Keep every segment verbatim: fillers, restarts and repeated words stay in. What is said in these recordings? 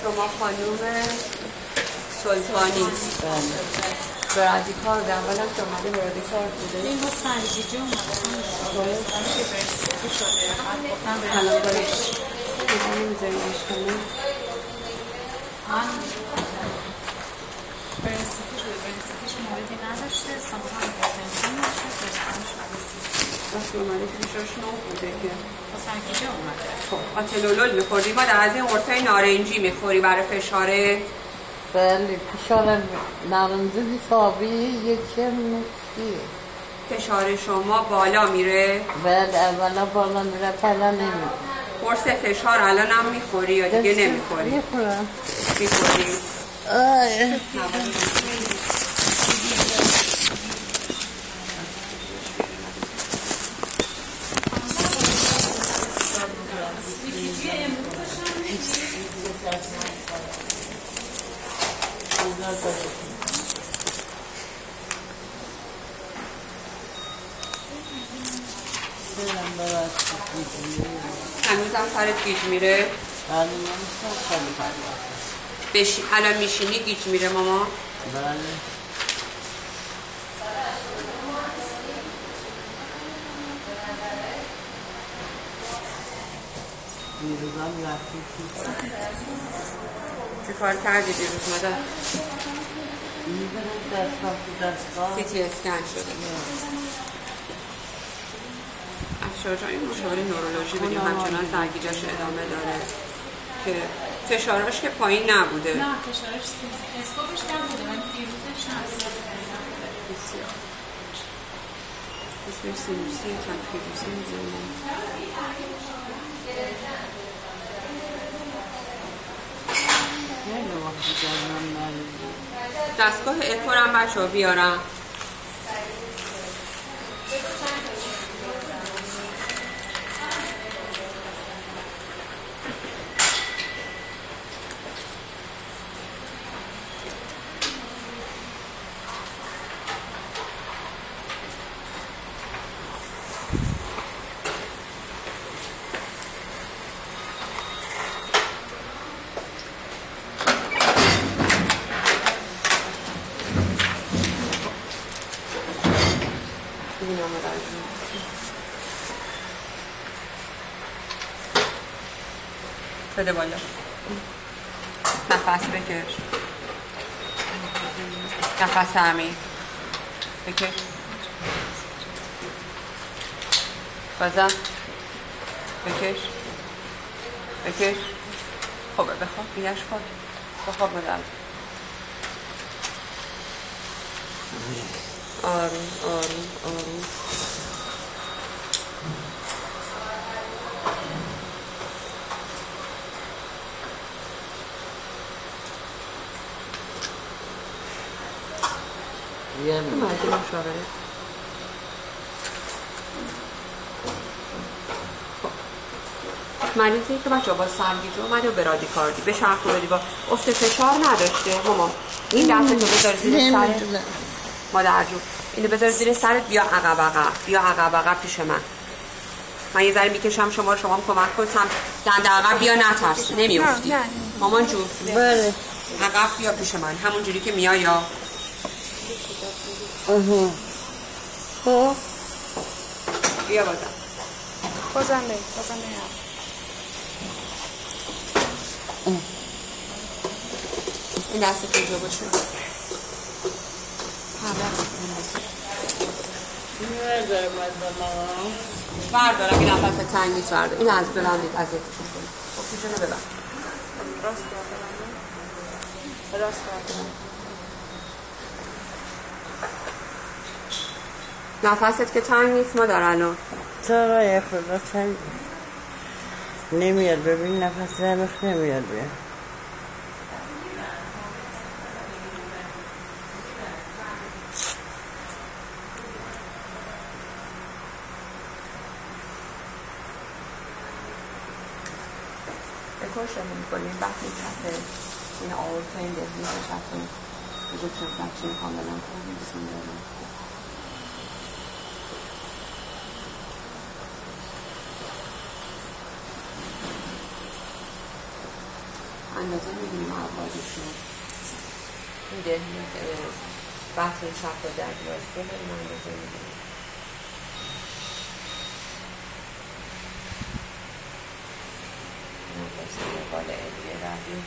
شما خانوم سلطانی برادی کار ده اولا که اومده برادی کار بوده این با سنجیجی اومده حالا برش نگاه نمیذاریدش کنه من برنسیتیش بوده برنسیتیش موردی نداشته سامتا هم پرتنشن داشته فرستانش نداشته وقتی اومده که بیشارش نو بوده که با سنجیجی اومده خب آتلولول میخوردی ما از این قرصای نارنجی میخوری برای فشاره بله فشار نارنجی حسابی یکی میشه فشار شما بالا میره بله اولا بالا میره پلا نمیره قرص فشار الان هم میخوری یا دیگه نمیخوری؟ میخورم میخوری؟ آه هنوزم سرت گیج میره؟ بشی... الان میشینی گیج میره ماما؟ بله دیروزم رفتی چه کار کردی دیروز مادر؟ میبرم دستگاه تو دستگاه سی تی اسکن شده افشار جان این مشاوره نورولوژی بدیم همچنان سرگیجه‌اش ادامه داره که فشاراش که پایین نبوده نه فشارش اسکوپش نبوده ولی دیروزش هست بسیار بسیار سینوسی تنفیدوسی میزنه خیلی وقتی جانم نریزی دستگاه اکو هم بچه ها بیارم بده بالا نفس بکش نفس عمیق بکش بازم بکش بکش خوبه بخواب بیش خود بخواب مدل آروم آروم آروم یه مردی مشاوره مریضی که بچه با سرگیجه اومده و برادیکاردی به شرخ رو بدی با افت فشار نداشته ماما این دست رو بذار زیر سرت مادر جون اینو بذار زیر سرت بیا عقب عقب بیا عقب عقب پیش من من یه ذره میکشم شما رو شما هم کمک کن سم دند عقب بیا نترس نمیافتی مامان جون بله عقب بیا پیش من همون جوری که میای یا خب بیا بازم بازم بی بازم بی این دست کجا باشه ندارم از مامان بردارم این نفس تنگ نیست بردار این از بلندید از اتشون کنید خب پیشونو ببر راست بردارم راست بردارم نفست که تنگ نیست ما در الان چرا یک خدا تنگ نمیاد ببین نفس نمیخ نمیاد بیاد بکشم میکنیم وقتی کفه این آورتا این بهنی کشفه بگو چه بچه کاملا کنیم بسیم داریم اندازه میدونیم عوادشون این دهنی بحث شب و درد واسه بریم اندازه میدونیم اندازه بالا ادیه روی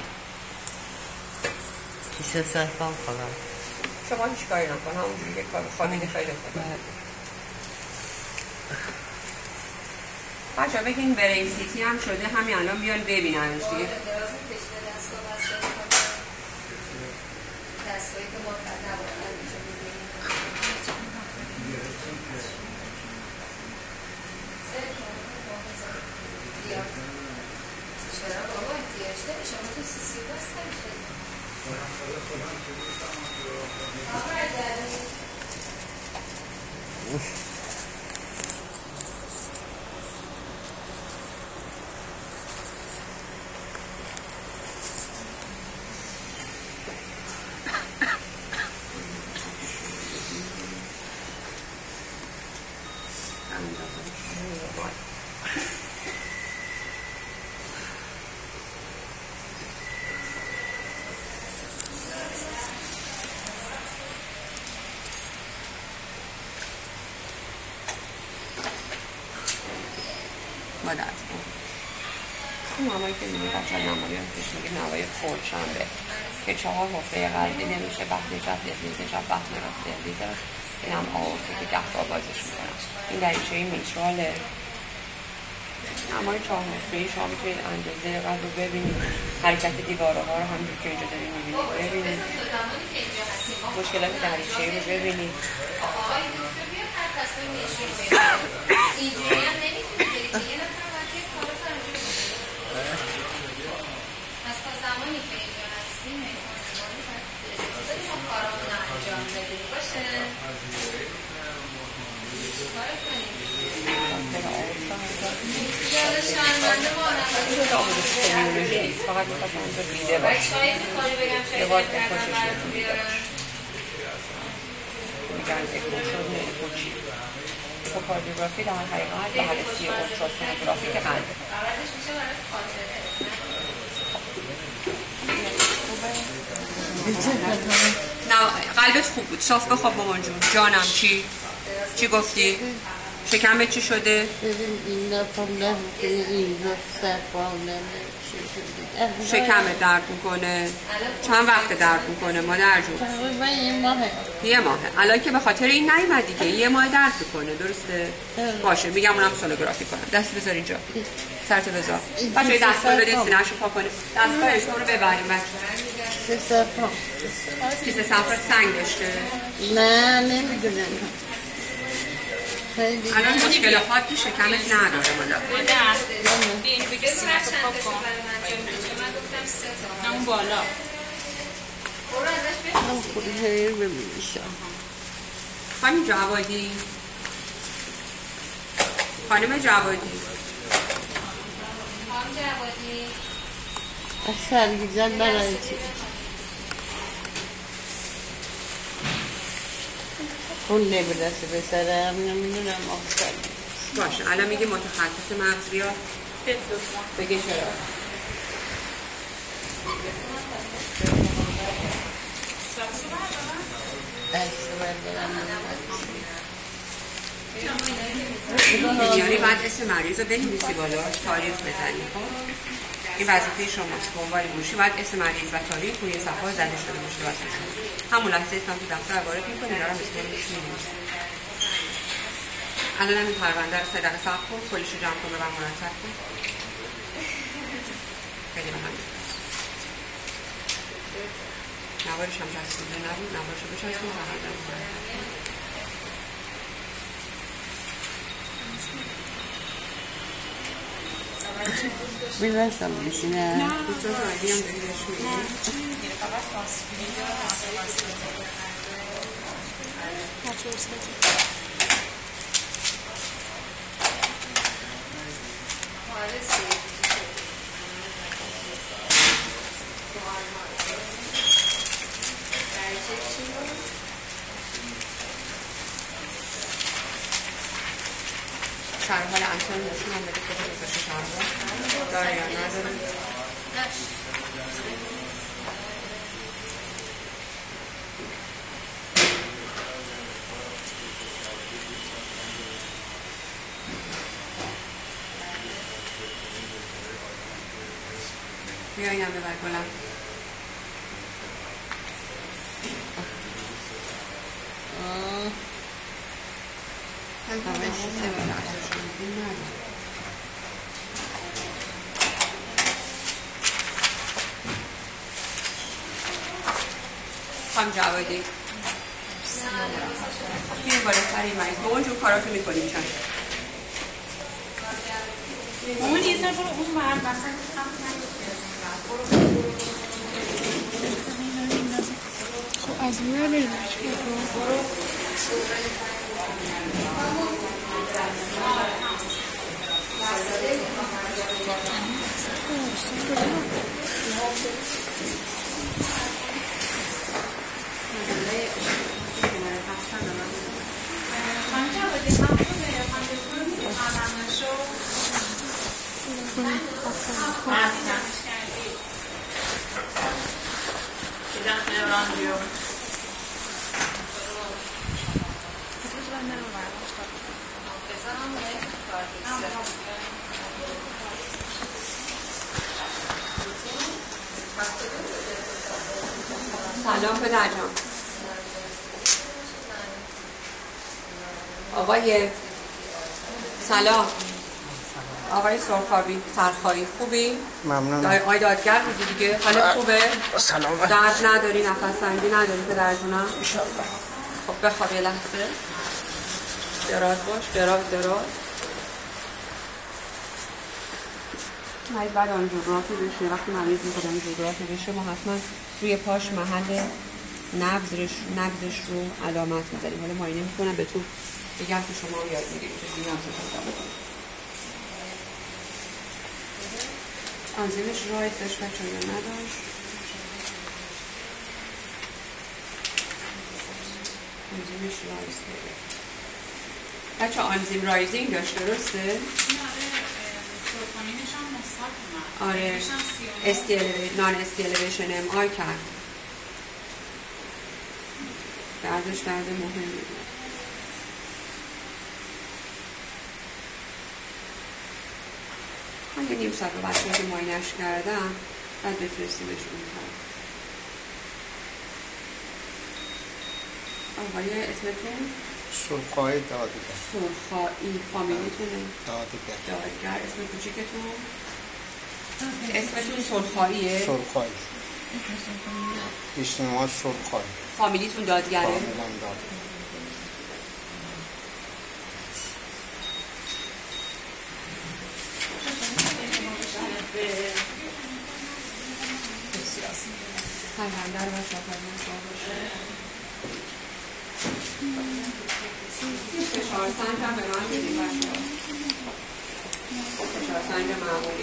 کیسه سرفان خواهم شما هیچ کاری نکن همونجوری که کار خواهید خیلی خوبه بچه ها بگین برین سیتی هم شده همین الان بیان ببینن دیگه دستگاهی که ما نباید چرا بابا احتیاج داری شما تو سی سی باست نمیشه مادر اون نمایی که میگه بچه نمایی هم پیش میگه نمایی خورشنبه که چهار حفره قلبی نمیشه بحث جب دیزه جب بحث نرفت دیزه این هم آورده که ده تا بازش میکنم این دریچه میتراله نمای چهار حفره شما میتونید اندازه قلب رو ببینید حرکت دیواره ها رو همجور که اینجا دارید میبینید ببینید مشکلات دریچه رو ببینید اینجوری هم نمیتونید که یه نفر باید یه کارو فرانجام بده پس تا زمانی که اینجا هستیم مهمانمانی باید ما کارامون انجام بدیم باشه کار کنیم یاده شرمنده ما نمازی فقط میخواست اونجا بیده باشه شاید کاری بگم شاید کردم براتون بیارم میگن اکو شد نه اکو چی اکوکاردیوگرافی در حقیقت بررسی اولتراسونوگرافی که قلبه عوضش میشه برای خاطره نه قلبت خوب بود صاف بخواب مامان جون جانم چی؟ چی گفتی؟ شکمت چی شده؟ اینا پاندم اینا سرفانم شکمت درد میکنه چند وقت درد میکنه مادر جون؟ تقریبا یه ماهه یه ماهه الان که به خاطر این نیومدی که یه ماه درد میکنه درسته؟ باشه میگم اونم سونوگرافی کنم دست بذار اینجا سرتو بذار بچه دست رو بدید سینه‌شو پا کنه دست اسم رو ببریم بچه کیسه سرفان کیسه سفر سنگ داشته؟ نه نمیدونم خیلی الان مشکل حادی شکمت نداره مادر این بگه سیمت پاک کن من گفتم سه تا همون بالا برو ازش بخون هم خودی هیر ببینیشم خانم جوادی خانم جوادی خانم جوادی از سرگیزن برای چی اون نمیرسه به سرم نمیدونم آخر باشه الان میگه متخصص مغز بیا بگه چرا دست بردارم یعنی باید اسم مریض رو بنویسی بالاش تاریخ بزنی خب این وظیفه شماست به عنوان گوشی باید اسم مریض و تاریخ روی صفحه زده شده باشه واسهشون همون لحظه اسم تو دفتر وارد می‌کنی دارم اسمش می‌نویسی الان این پرونده رو سه دقیقه صبر کن کلش رو جمع کن و مرتب کن خیلی مهمه نوارش هم جسوده نبود نوارش رو بچسبون و هر دم میرسم بشینه نه بسیار راضی هم داری بهش میگی شرحال انتون نشون هم بده که بزرش شرحال داره یا نداره بیا اینم ببر گلم. خانم جوادی بیاین بالا سر این مریض با اونجور کاراتو میکنیم چند اون یه سر برو اون بر بسن خب از اون رو بریم سلام پدر جان. آقای سلام آقای سرخابی سرخایی خوبی؟ ممنون. آقای دادگر بودی دیگه حالت خوبه؟ سلام. درد نداری نفس تنگی نداری پدر جونم؟ انشالله. خب بخواب یه لحظه دراز باش دراز دراز مریض بعد آنژیوگرافی بشه. وقتی مریض میخواد آنژیوگرافی بشه ما حتما روی پاش محل نبضش نبضش رو علامت می‌ذاریم. حالا معاینه میکنم به تو بگم که شما رو یاد میگیرید چه دیگه هم آنزیمش رایت داشت بچه یا نداشت. آنزیمش رایز بچه آنزیم رایزینگ داشت درسته؟ آره استیل نان استیلیشن ام آی کرد. دردش درد مهمی. من یه نیم ساعت رو بچه که ماینش کردم بعد بفرستیمش اون طرف. آقای اسمتون؟ سرخایی دادگر. سرخایی فامیلیتونه؟ دادگر. دادگر. اسم کوچیکتون؟ اسمتون سرخاییه؟ سرخایی. اجتماع سرخایی. فامیلیتون دادگره؟ فامیلم دادگر. پرونده رو بچه ها پرونده باشه. فشار سنج هم به من بدیم بچه ها. فشار سنج معمولی.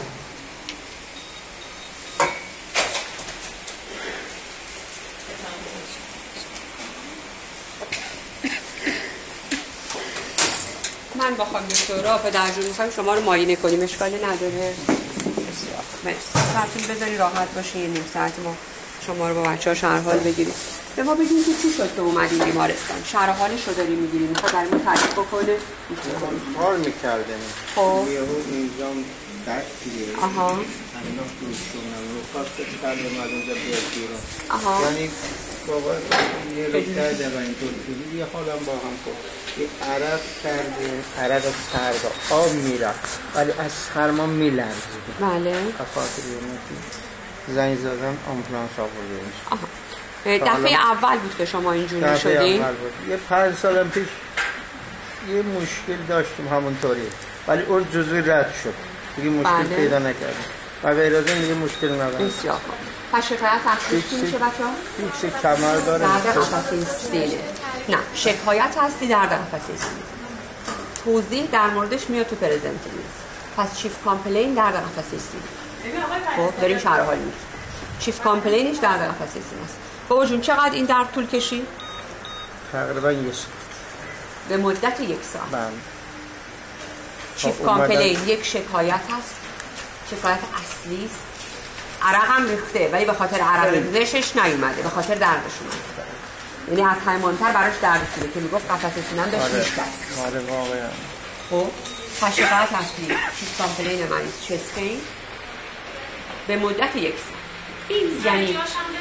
من با خانم دکترا پدر جون میخوایم شما رو معاینه کنیم. اشکالی نداره. مرسی. سرتون بذاری راحت باشه. یه نیم ساعت ما شما رو با بچه ها شرحال بگیریم. به ما بگیم که چی شد که اومدیم بیمارستان. شرحالش رو داریم میگیریم. میخواد برای ما تعریف بکنه. حال میکردیم. خب یه رو اینجام درد دیگه. آها. همینا دوش شونم. رو خواستش کرده اومد اونجا بیاد بیرون. آها. یعنی بابا یه رو کرده و اینطور شدی. یه حالم با هم خود. یه عرق کرده. عرق سرد. آب میره. ولی از سرما میلرزید. بله. خاطر زنگ زدن آمبولانس آوردیم. آها. دفعه اول بود که شما اینجوری دفعه شدین؟ اول بود. یه پنج سالم پیش یه مشکل داشتیم همونطوری. ولی اون جزوی رد شد. دیگه مشکل بله. پیدا نکردیم. و غیر از این دیگه مشکل ندارم. بسیار خوب. پس شکایت هستید چی میشه بچه‌ها؟ فیکس کمر داره. درد قفسه سینه. نه، شکایت هستی درد قفسه سینه. توضیح در موردش میاد تو پرزنتیشن. پس چیف کامپلین درد قفسه سینه. خب داریم شرح حال میگیم. چیف کامپلینش درد قفسه سینه است. بابا جون چقدر این درد طول کشید؟ تقریبا یک ساعت. به مدت یک ساعت. بله. چیف خب، کامپلین اومدن... یک شکایت هست. شکایت اصلی است. عرق هم ریخته ولی به خاطر عرق ریزشش نیومده، به خاطر دردش اومده. یعنی از همه مهمتر براش درد شده که میگفت قفسه سینه‌ام داشت میشکست. آره واقعا. خب شکایت اصلی چیف کامپلین مریض چست پین به مدت یک سال. این یعنی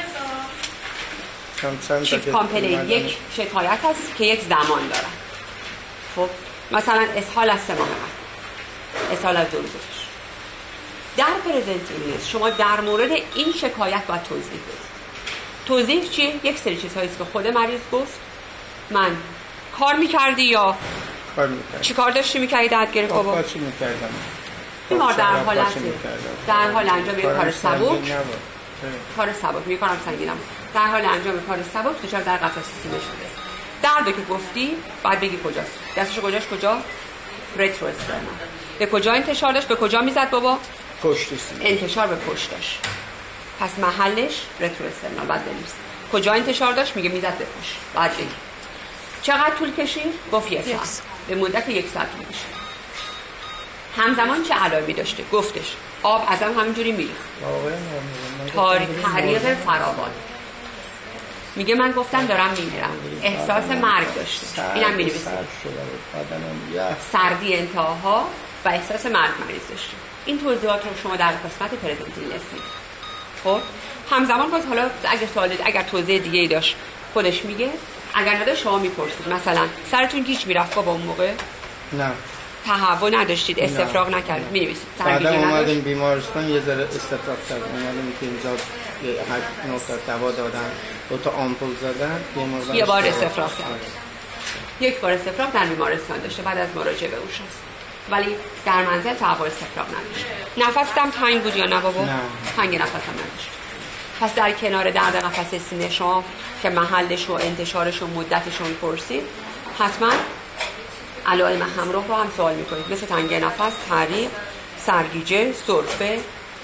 چیف کامپلین یک شکایت هست که یک زمان داره. خب مثلا اسهال از سه ماه قبل، اسهال از دو روز پیش. در پرزنت ایلنس شما در مورد این شکایت باید توضیح بدید. توضیح چیه؟ یک سری چیزهایی که خود مریض گفت. من کار میکردی یا کار میکردم. چی کار داشتی میکردی درد گرفت بابا؟ کار چی میکردم؟ بیمار در حالت در حال انجام یک کار سبک، کار سبک میکنم سنگینم، در حال انجام کار سبک دچار در قفسه سینه شده. دردو که گفتی بعد بگی کجاست. دستش کجاش کجا؟ رترو استرنال. به کجا انتشار داشت؟ به کجا میزد بابا؟ پشت سینه. انتشار به پشتش. پس محلش رترو استرنال بعد بنویس. کجا انتشار داشت؟ میگه میزد به پشت. بعد بگی. چقدر طول کشید؟ گفت یک ساعت. به مدت یک ساعت طول کشید. همزمان چه علائمی داشته؟ گفتش آب ازم همینجوری میریخت. تاریک حریق فراوان. میگه من گفتم دارم میمیرم. احساس مرگ داشته. اینم می‌نویسه. سردی انتهاها و احساس مرگ مریض داشته. این توضیحات رو شما در قسمت پرزنت ایلنس می‌بینید. خب همزمان باز حالا اگه سوال اگر توضیح دیگه ای داشت خودش میگه، اگر نداشت شما میپرسید مثلا سرتون گیج میرفت با اون موقع؟ نه. تهوع نداشتید، استفراغ نکردید، می‌نویسید. بعدا اومدیم بیمارستان یه ذره استفراغ کردیم. اومدیم که اینجا هشت نه تا دوا دادن، دو تا آمپول زدن، بیمار یه بار استفراغ کرد. یک بار استفراغ در بیمارستان داشته بعد از مراجعه به او شست. ولی در منزل تهوع استفراغ نداشت. نفسم تنگ بود یا نه بابا؟ نه. تنگ نفسم نداشت. پس در کنار درد قفسه سینه شما که محلش و انتشارش و مدتش رو می‌پرسید، حتما علائم همراه رو هم سوال میکنید، مثل تنگی نفس، تعریق، سرگیجه، سرفه.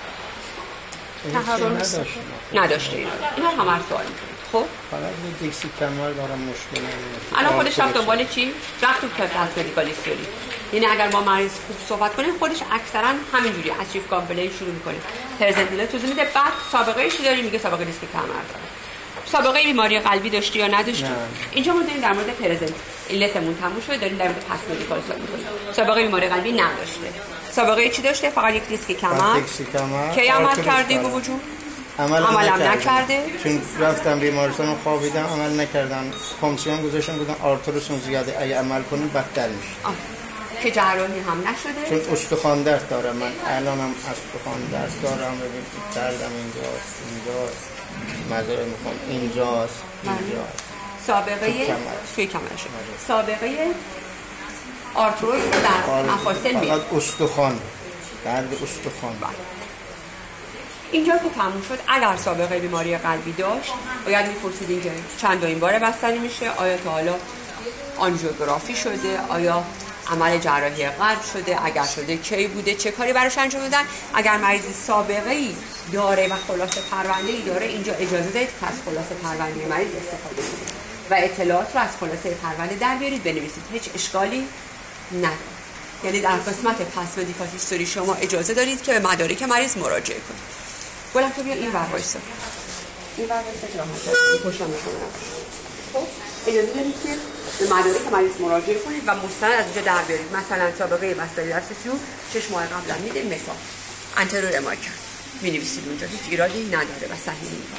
تحرر نداشته اینا اینا هم هر سوال میکنید. خب فقط یه دیکسی کمر دارم مشکل نداره. الان خودش رفت دنبال چی؟ رفت تو کلاس مدیکال هیستوری. یعنی اگر با مریض خوب صحبت کنید خودش اکثرا همینجوری از چیف کامپلین شروع میکنه. پرزنت ایلنس توضیح میده، بعد سابقه چی داری؟ میگه سابقه دیسک کمر داره. سابقه بیماری قلبی داشتی یا نداشتی؟ نه. اینجا ما داریم در مورد پرزنت ایلنسمون تموم شده، داریم در مورد پس مدیکال صحبت می‌کنیم. سابقه بیماری قلبی نداشته. سابقه چی داشته؟ فقط یک دیسک کمر. کی عمل کرده به وجود؟ عمل عملم نکرده. چون رفتم بیمارستان و خوابیدم عمل نکردن. کامسیون گذاشتن بودن آرتروسون زیاده، اگه عمل کنیم بدتر میشه. که جراحی هم نشده. چون استخوان درد دارم من، الانم استخوان درد دارم. ببین دردم اینجاست، اینجاست. معذرت میخوام اینجاست، اینجاست. سابقه توی کمرش. سابقه آرتروز در مفاصل میاد. فقط استخوان، درد استخوان. اینجا که تموم شد، اگر سابقه بیماری قلبی داشت باید میپرسیدین که چند این بار بستنی میشه، آیا تا حالا آنژیوگرافی شده، آیا عمل جراحی قلب شده، اگر شده کی بوده، چه کاری براش انجام دادن. اگر مریض سابقه ای داره و خلاصه پرونده ای داره، اینجا اجازه دارید که از خلاصه پرونده مریض استفاده کنید و اطلاعات رو از خلاصه پرونده در بیارید بنویسید. هیچ اشکالی نداره. یعنی در قسمت پس مدیکال هیستوری شما اجازه دارید که به مدارک مریض مراجعه کنید. گلم تو بیا این ور وایسا. این ور وایسا که راحت پشتم می‌کنم. خب اجازه دارید که به مدارک مریض مراجعه کنید و مستند از اینجا در بیارید. مثلا سابقه بستری در سیسیون شش ماه قبلا میده، مثال انترور امایکن می‌نویسید اونجا، هیچ ایرادی نداره و صحیح نیست.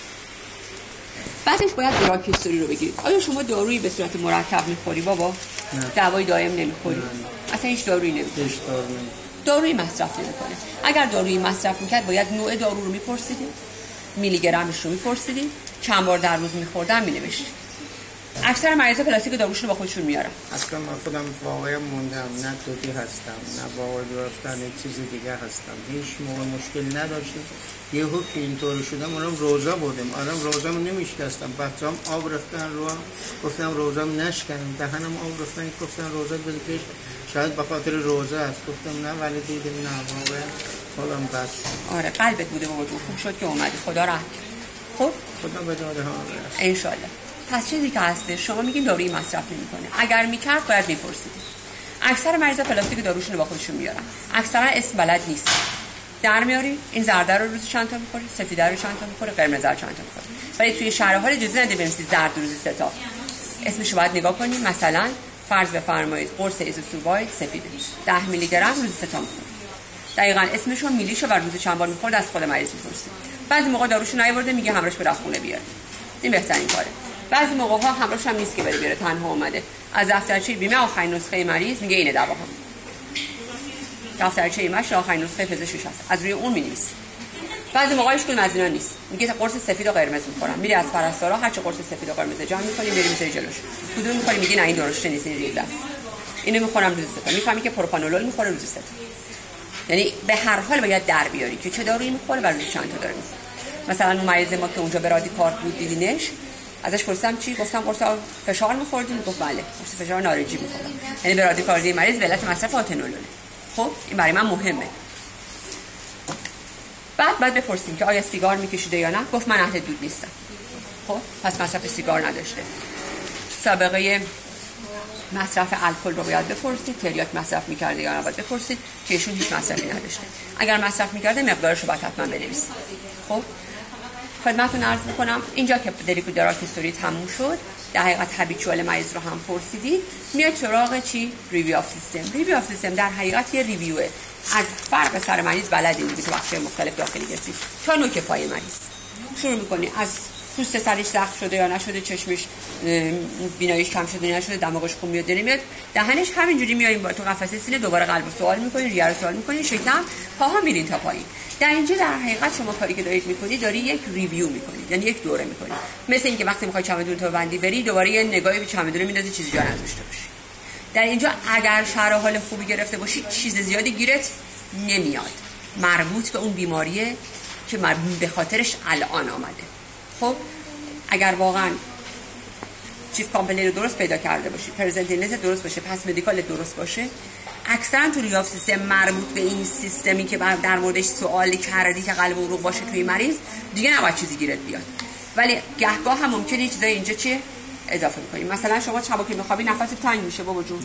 بعدش باید دراگ هیستوری رو بگیرید. آیا شما دارویی به صورت مرکب می‌خوری بابا؟ نه. دوای دائم نمی‌خوری؟ اصلا هیچ دارویی نمی‌خوری. هیچ دارویی دارویی مصرف نمی‌کنه. اگر دارویی مصرف می‌کرد باید نوع دارو رو می‌پرسیدید، میلی گرمش رو می‌پرسیدید، چند بار در روز می‌خوردن می‌نوشتید. اکثر مریضا پلاستیک داروشون رو با خودشون میارن. اصلا من خودم واقعا موندم، نه دوتی هستم، نه باور گرفتن چیز دیگه هستم. هیچ موقع مشکل نداشتم. یهو که اینطور شدم، اونم روزا بودم. آدم روزامو نمیشکستم. بچه‌ام آب رفتن رو، گفتم روزام نشکنم. دهنم آب رفتن، گفتم روزا بلکش. شاید به خاطر روزه است. گفتم نه ولی دیدم نه واقعا حالم بد. آره قلبت بوده بابا جون، خوب شد که اومدی. خدا رحم کنه. خب خدا به داده ها برسه ان شاء الله. پس چیزی که هسته شما میگین دارویی مصرف نمی‌کنه. اگر می‌کرد باید می‌پرسید. اکثر مریضا پلاستیک داروشون رو با خودشون میارن. اکثرا اسم بلد نیست. در میاری این زرد رو روز چند تا می‌خوری، سفید رو چند تا می‌خوری، قرمز رو چند تا می‌خوری. ولی توی شرح حال اجازه نده بنویسید زرد روز سه تا. اسمش رو باید نگاه کنید. مثلا فرض بفرمایید قرص ایزوسوباید سفید ده میلی گرم روز سه تا می‌خوری. دقیقاً اسمشو میلیشو و روز چند بار میخورد از خود مریض میپرسید. بعضی موقع داروشو نیاورده میگه همراهش بره خونه بیاره. این بهترین کاره. بعضی موقع ها همراهش هم نیست که بره بیاره، تنها اومده. از دفترچه بیمه آخرین نسخه مریض میگه اینه دواها. دفترچه بیمه‌ش آخرین نسخه پزشکش هست. از روی اون می‌نویسه. بعضی موقعش کدوم از اینا نیست. میگه قرص سفید و قرمز می‌خورم. میری از پرستارا هر چه قرص سفید و قرمز جمع می‌کنی میری می‌ذاری جلوش. کدوم می‌خوری میگه نه این درست نیست، این ریز است. اینو می‌خورم روز سه تا. می‌فهمی که پروپانولول می‌خوره روز سه تا. یعنی به هر حال باید در بیاری که چه دارویی می‌خوره و روز چند تا داره می‌خوره. مثلا اون مریض ما که اونجا به رادیکارد بود دیدینش، ازش پرسیدم چی؟ گفتم قرص فشار می‌خوردین؟ گفت بله. قرص فشار نارنجی می‌خوردم. یعنی به رادیکاردی مریض به علت مصرف آتنولول. خب این برای من مهمه. بعد بعد بپرسیم که آیا سیگار میکشیده یا نه. گفت من اهل دود نیستم. خب پس مصرف سیگار نداشته. سابقه مصرف الکل رو باید بپرسید، تریاک مصرف میکرده یا نه باید بپرسید که ایشون هیچ مصرفی نداشته. اگر مصرف میکرده مقدارش رو باید حتما بنویسید. خب خدمتتون عرض میکنم اینجا که دریکو دراک هیستوری تموم شد، در حقیقت هابیچوال مریض رو هم پرسیدید، میاد سراغ چی؟ ریویو آف سیستم. ریویو آف سیستم در حقیقت یه ریویوه از فرق سر مریض بلدین دیگه تو بخش مختلف داخلی گرفتید تا نوک پای مریض. شروع میکنی از پوست سرش زخم شده یا نشده، چشمش بیناییش کم شده یا نشده، دماغش خون میاد داره میاد، دهنش همینجوری میایین با تو قفسه سینه، دوباره قلب رو سوال میکنین، ریه رو سوال میکنین، شکم، پاها میرین تا پایین. در اینجا در حقیقت شما کاری که دارید میکنید داری یک ریویو میکنید، یعنی یک دوره میکنید. مثل اینکه وقتی میخوای چمدون تو بندی بری دوباره یه نگاهی به چمدون میندازی چیزی جا نذاشته باشی. در اینجا اگر شرح حال خوبی گرفته باشی چیز زیادی گیرت نمیاد مربوط به اون بیماریه که مربوط به خاطرش الان آمده. خب اگر واقعا چیف کامپلی رو درست پیدا کرده باشی، پرزنتیلنت درست باشه، پس مدیکال درست باشه، اکثرا تو ریاف سیستم مربوط به این سیستمی که در موردش سوال کردی که قلب و عروق باشه توی مریض دیگه نباید چیزی گیرت بیاد. ولی گهگاه هم ممکنه یه چیزای اینجا چیه اضافه کنیم. مثلا شما شبا که میخوابی نفست تنگ میشه بابا جون.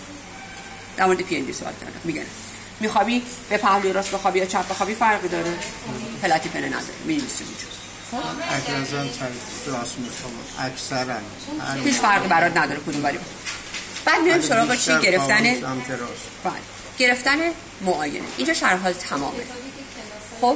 در مورد پی ان دی سوال کردم میگن میخوابی به پهلوی راست بخوابی یا چپ بخوابی فرقی داره؟ پلاتی پنه نداره. می‌نویسیم اینجا. اکرازان راست میخوام اکثرا هیچ فرقی برات نداره کدوم ولی بعد میریم سراغ چی؟ گرفتن بعد گرفتن معاینه. اینجا شرح حال تمامه. خب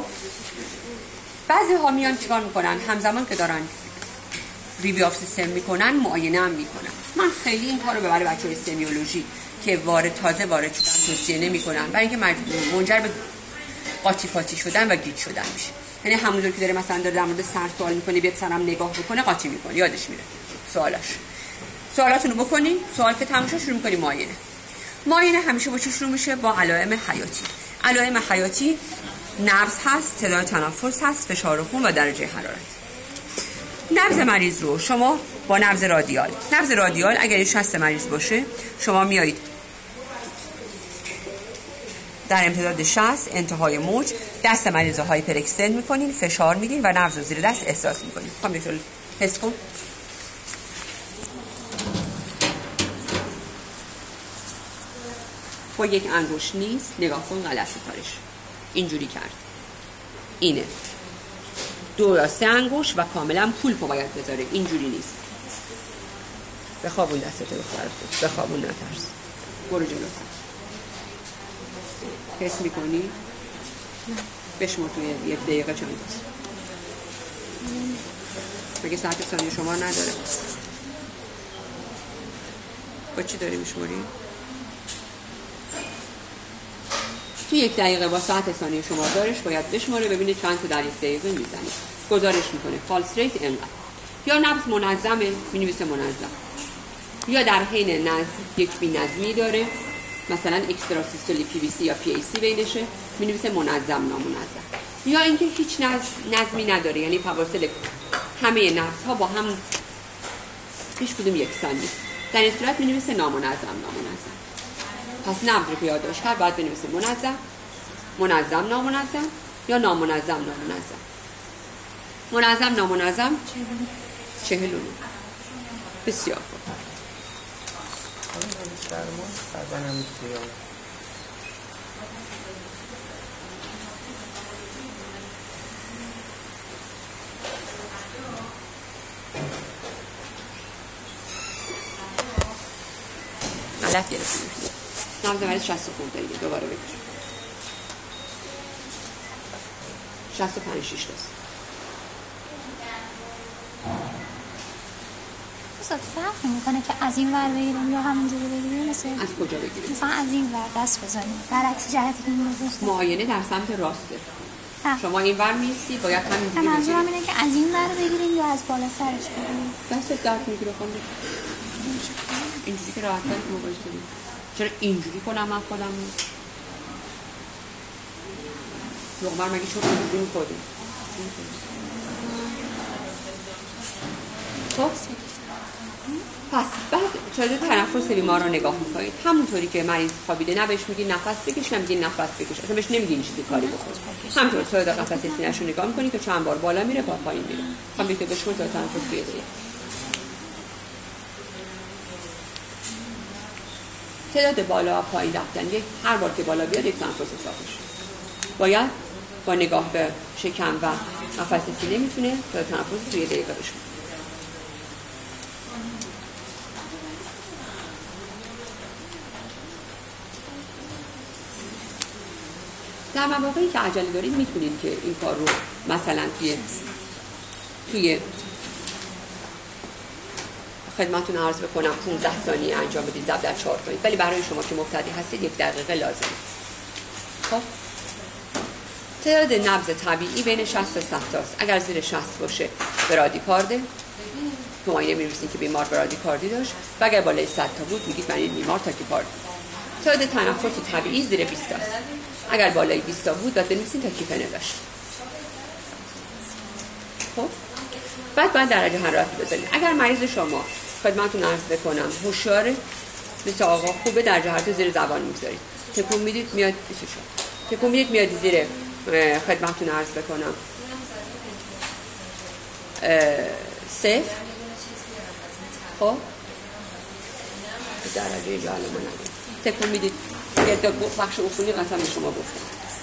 بعضی ها میان چیکار میکنن؟ همزمان که دارن ریویو آف سیستم میکنن معاینه هم میکنن. من خیلی این کارو برای بچه‌های سمیولوژی که وارد تازه وارد شدن توصیه نمیکنم، برای اینکه منجر به قاطی قاطی شدن و گیج شدن میشه. یعنی همونجور که داره مثلا داره در مورد سر سوال میکنه بیاد سرم نگاه بکنه قاطی میکنه، یادش میره سوالاش. سوالاتونو بکنی، سوال که تموم شد شروع میکنی معاینه. معاینه همیشه با چی شروع میشه؟ با علائم حیاتی. علائم حیاتی نبض هست، تعداد تنفس هست، فشار خون و درجه حرارت. نبض مریض رو شما با نبض رادیال، نبض رادیال اگر شست مریض باشه شما میایید در امتداد شست انتهای موج دست مریض رو هایپر اکستند میکنین، فشار میدین و نبض رو زیر دست احساس میکنین. خواهم بیشتر حس کن. با یک انگوش نیست، نگاه کن غلط کارش اینجوری کرد. اینه دو یا سه انگوش و کاملا پولپ رو باید بذاره، اینجوری نیست. بخوابون دستتو بخواب، بخوابون نترس، برو جلوتر. حس میکنی؟ بشمار توی یک دقیقه چند هست. مگه ساعت ثانیه شما نداره؟ با چی داری میشماری؟ توی یک دقیقه با ساعت ثانیه شما دارش باید بشماره ببینه چند تا در یک دقیقه میزنه. گزارش میکنه فالس ریت اینقدر. یا نبض منظمه مینویسه منظم. یا در حین نظم یک بی نظمی داره، مثلا اکسترا سیستولی پی وی سی یا پی ای سی بینشه، مینویسه منظم نامنظم. یا اینکه هیچ نظمی نداره، یعنی فواصل همه نبض ها با هم هیچ کدوم یکسان نیست. در این صورت مینویسه نامنظم نامنظم. پس نبض رو که یادداشت کرد باید بنویسه منظم، منظم نامنظم یا نامنظم نامنظم. منظم نامنظم چهل و نه. بسیار خوب. غلط گرفتیم. نبض مریض شصت و خورده ایه. دوباره بگیر. شصت و پنج شش تاست. استاد فرق میکنه که از این ور بگیریم یا همونجوری بگیریم؟ مثلا از کجا بگیریم؟ مثلا از این ور دست بزنیم برعکس جهتی که می‌گذاشتیم. معاینه در سمت راسته. شما این ور میستی باید همینجوری بگیری. منظورم اینه که از این ور بگیریم یا از بالا سرش بگیریم. دستت درد میگیره خانم. اینجوری که راحت تر مواجه کنیم. چرا اینجوری کنم من خودم؟ لقمه مگه شو اینجوری می‌خوریم. خب پس بعد چاله تنفس بیمار رو نگاه میکنید. همونطوری که مریض خوابیده نه بهش میگی نفس بکش نه میگی نفس بکش، اصلا بهش نمیگی این چیزی کاری بکن. همونطور ساعت قفس سینه‌شو نگاه میکنی که چند بار بالا میره با پایین میره. هم بیت بهش کنید تا تنفس بیاد. تعداد بالا و پایین رفتن یک هر بار که بالا بیاد یک تنفس حساب میشه. باید با نگاه به شکم و قفس سینه میتونه تا تنفس توی دقیقه بشه. در مواقعی که عجله دارید میتونید که این کار رو مثلا توی توی خدمتتون عرض بکنم پانزده ثانیه انجام بدید، ضرب در چهار کنید، ولی برای شما که مبتدی هستید یک دقیقه لازمه. خب تعداد نبض طبیعی بین شصت تا صد تاست. اگر زیر شصت باشه برادیکارده، تو معاینه می‌نویسید که بیمار برادیکاردی داشت و اگر بالای صد تا بود میگید من این بیمار تاکیکارد. تعداد تنفس طبیعی زیر بیست است. اگر بالای بیست تا بود باید بنویسید تاکیپنه داشت. خب بعد باید درجه حرارت بذارید. اگر مریض شما خدمتتون عرض بکنم هوشیاره مثل آقا خوبه، درجه حرارت زیر زبان می‌ذارید. تکون میدید میاد بیست و چهار. تکون میدید میاد زیر خدمتتون عرض بکنم صفر. خب درجه جا علمه ندید. تکون میدید یه تا بخش عفونی قسم به شما گفتم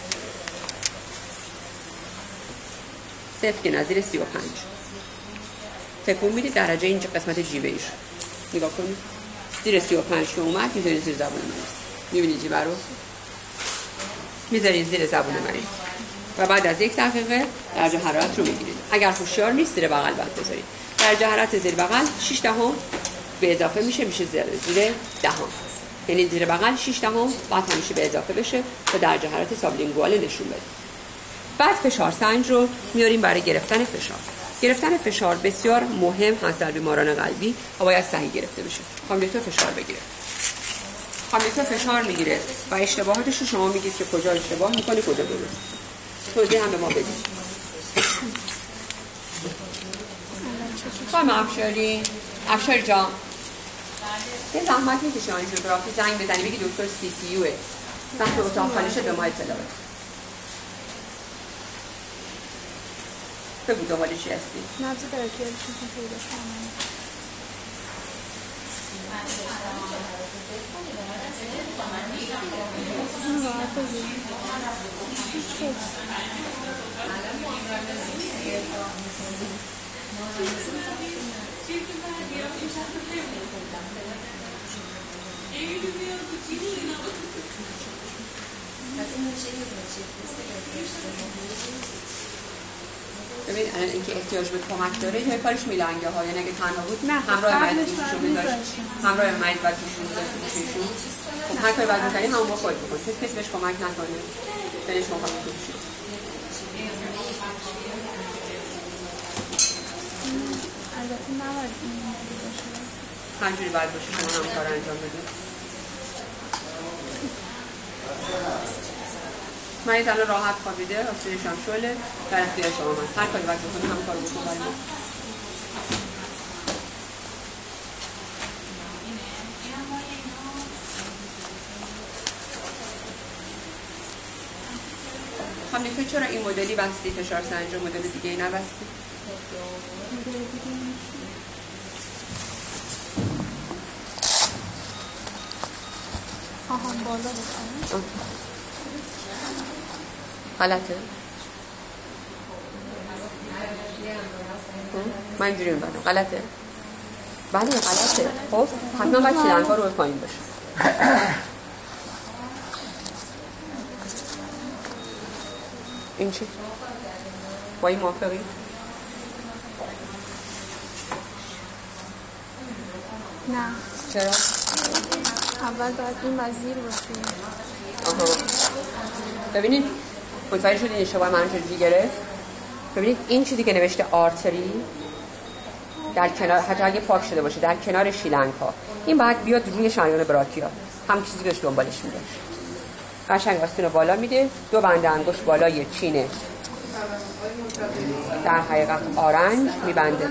صفر که نظیر سی و پنج. تکون میدید درجه اینجا قسمت جیبه ایش نگاه کنید زیر سی و پنج که اومد میذارید زیر زبون مریض. میبینید جیبه رو میذارید زیر زبون مریض و بعد از یک دقیقه درجه حرارت رو میگیرید. اگر هوشیار نیست زیر بغل باید بذارید. درجه حرارت زیر بغل شش دهم به اضافه میشه میشه زیر زیر دهم، یعنی زیر بغل شش دهم بعد همیشه به اضافه بشه تا درجه حرارت سابلینگوال نشون بده. بعد فشار سنج رو میاریم برای گرفتن فشار. گرفتن فشار بسیار مهم هست در بیماران قلبی و باید صحیح گرفته بشه. خانم دکتر فشار بگیره. خانم دکتر فشار میگیره و اشتباهاتش رو شما میگید که کجا اشتباه میکنه کجا درست. توضیح هم به ما بدید. خانم افشاری، افشار جان یه زحمت میکشه آنژیوگرافی زنگ بزنی بگی دکتر سی سی یوه وقتی اتاق خالی شد به ما اطلاع بده. بگو دنبال چی هستی؟ نبض برکیالشون که پیدا کنم. ببین الان اینکه احتیاج به کمک داره یه کارش میلنگه ها، یعنی اگه تنها بود نه همراه مریض گوششون میذاشت همراه مریض بعد گوششون میذاشت گوششون خب هر کاری باید میکنی همون با خود بکن کسی کسی بهش کمک نکنه دلش مخواهد گوشید. البته نباید اینجوری باشه، همجوری باید باشه شما هم کار انجام بدید. مریض الان راحت خوابیده، آسیرش هم شله، در اختیار شما هست. هر کاری باید بکنی هم کار بکن برای ما. خانم دکتر چرا این مدلی بستی فشار سنج و مدل دیگه ای نبستی؟ آهان بالا بکنم غلطه؟ من اینجوری میبرم غلطه؟ بله غلطه. خب حتما باید چیلنگا رو به پایین باشه. این چی؟ با این موافقی؟ نه چرا؟ اول باید این وزیر باشه. آها ببینید متوجه شدید اشتباه من چجوری گرفت؟ ببینید این چیزی که نوشته آرتری در کنار، حتی اگه پاک شده باشه، در کنار شیلنگ‌ها، این باید بیاد روی شریان براکیا، هم چیزی که دنبالش میده. قشنگ آستین رو بالا میده، دو بند انگشت بالای چینه در حقیقت آرنج میبنده.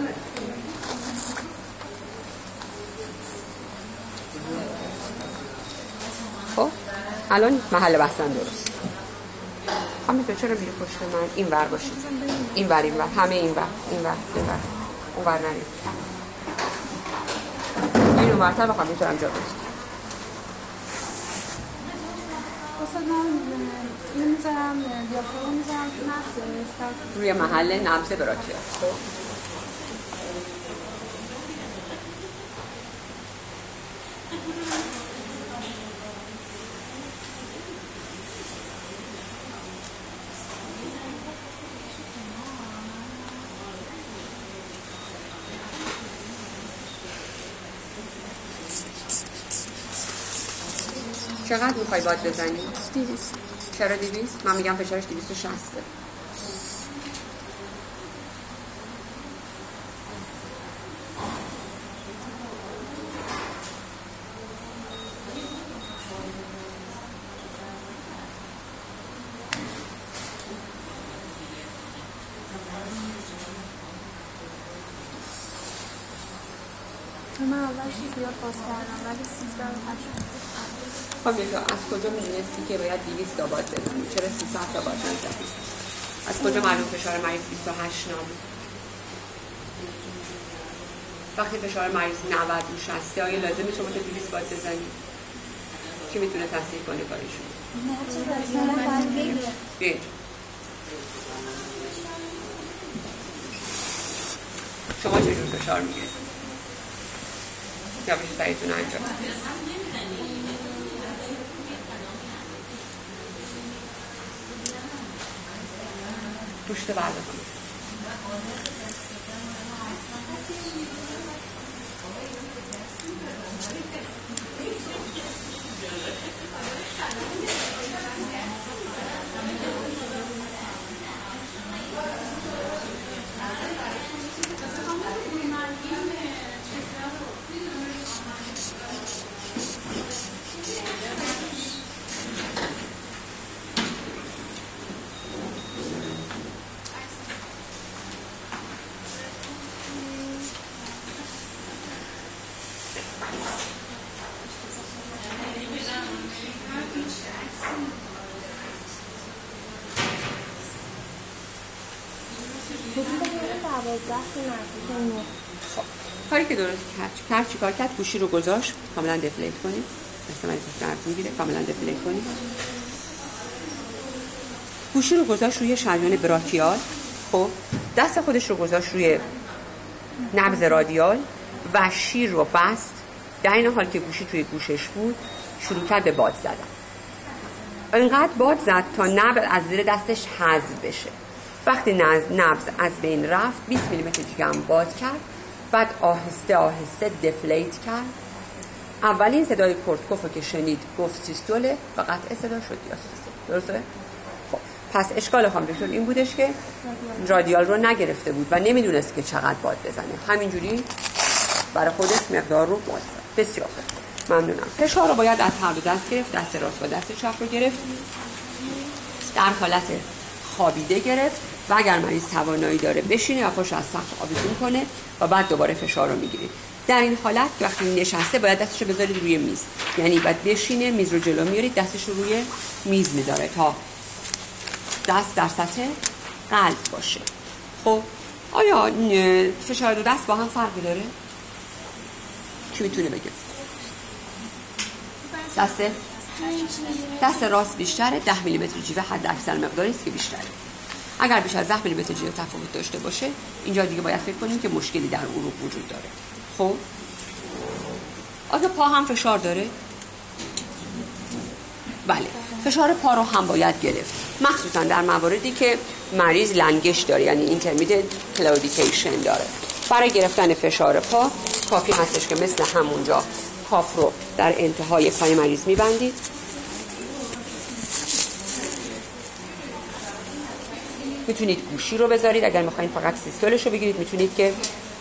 خب الان محل بستن درست. همین تو چرا میری پشت من؟ این ور باشید، این ور این ور، همه این ور، این ور این ور، اون ور نرید. این اون ورتر بخوام میتونم جا بزنم. اصلا من این میذارم دیافراگم میذارم تو نبض روی محل نبض براکیا. خب چقدر میخوای باد بزنی؟ دیویست. چرا دیویست؟ من میگم فشارش دیویست و شسته. من اولش زیاد باز کردم ولی سیزده و هشت. خب یکا از کجا میدونستی که باید دیویست تا باد بزنی؟ چرا سیصد تا باد نزدی؟ از کجا معلوم فشار مریض بیست و هشت نبود؟ وقتی فشار مریض نود و شصت آیا لازمه شما تا دیویست باد بزنی؟ کی میتونه تصدیق کنه کارشون؟ بیاید شما چجور فشار میگه؟ یا بشه سریعتون انجام پشت برده کنم. خب کاری که درست کرد کرد چی کار کرد؟ گوشی رو گذاشت کاملا دفلیت کنید. مثل من درد میگیره کاملا دفلیت کنید. گوشی رو گذاشت روی شریان براکیال. خب دست خودش رو گذاشت روی نبض رادیال و شیر رو بست. در این حال که گوشی توی گوشش بود شروع کرد به باد زدن. انقدر باد زد تا نبض از زیر دستش حذف بشه. وقتی نبض از بین رفت بیست میلیمتر دیگه هم باد کرد. بعد آهسته آهسته دفلیت کرد. اولین صدای کورتکوفو که شنید گفت سیستوله و قطع صدا شد دیاستوله. درسته؟ خب پس اشکال خام دکتر این بودش که رادیال رو نگرفته بود و نمیدونست که چقدر باد بزنه. همینجوری برای خودش مقدار رو باد زد. بسیار خوب. ممنونم. فشار رو باید از هر دو دست گرفت. دست راست و دست چپ رو گرفت. در حالت خوابیده گرفت و اگر مریض توانایی داره بشینه و پاش از سقف آویزون کنه و بعد دوباره فشار رو میگیرید. در این حالت وقتی نشسته باید دستش رو بذارید روی میز، یعنی باید بشینه، میز رو جلو میارید، دستش رو روی میز میذاره تا دست در سطح قلب باشه. خب آیا فشار دو دست با هم فرقی داره؟ کی میتونه بگه؟ دست دست راست بیشتره، ده میلیمتر جیوه حد اکثر مقداری است که بیشتره. اگر بیش از ده میلیمتر جیوه تفاوت داشته باشه اینجا دیگه باید فکر کنیم که مشکلی در عروق وجود داره. خب آیا پا هم فشار داره؟ بله فشار پا رو هم باید گرفت، مخصوصا در مواردی که مریض لنگش داره، یعنی اینترمیدیت کلاودیکیشن داره. برای گرفتن فشار پا کافی هستش که مثل همونجا کاف رو در انتهای پای مریض میبندید. میتونید گوشی رو بذارید، اگر میخواین فقط سیستولش رو بگیرید میتونید که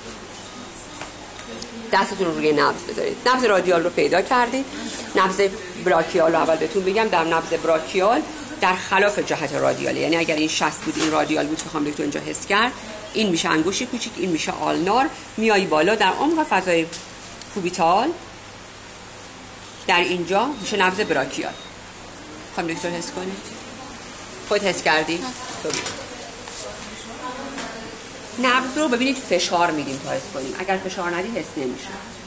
دستتون رو روی نبض بذارید. نبض رادیال رو پیدا کردید. نبض براکیال رو اول بهتون بگم، در نبض براکیال در خلاف جهت رادیاله، یعنی اگر این شصت بود این رادیال بود که خواهم دکتر اینجا حس کرد، این میشه انگشت کوچیک، این میشه آلنار، میایی بالا در عمق فضای کوبیتال، در اینجا میشه نبض براکیال. خواهم دکتر حس کنید؟ خود حس کردی؟ نبض رو ببینید فشار میدیم تا حس کنیم، اگر فشار ندی حس نمیشه.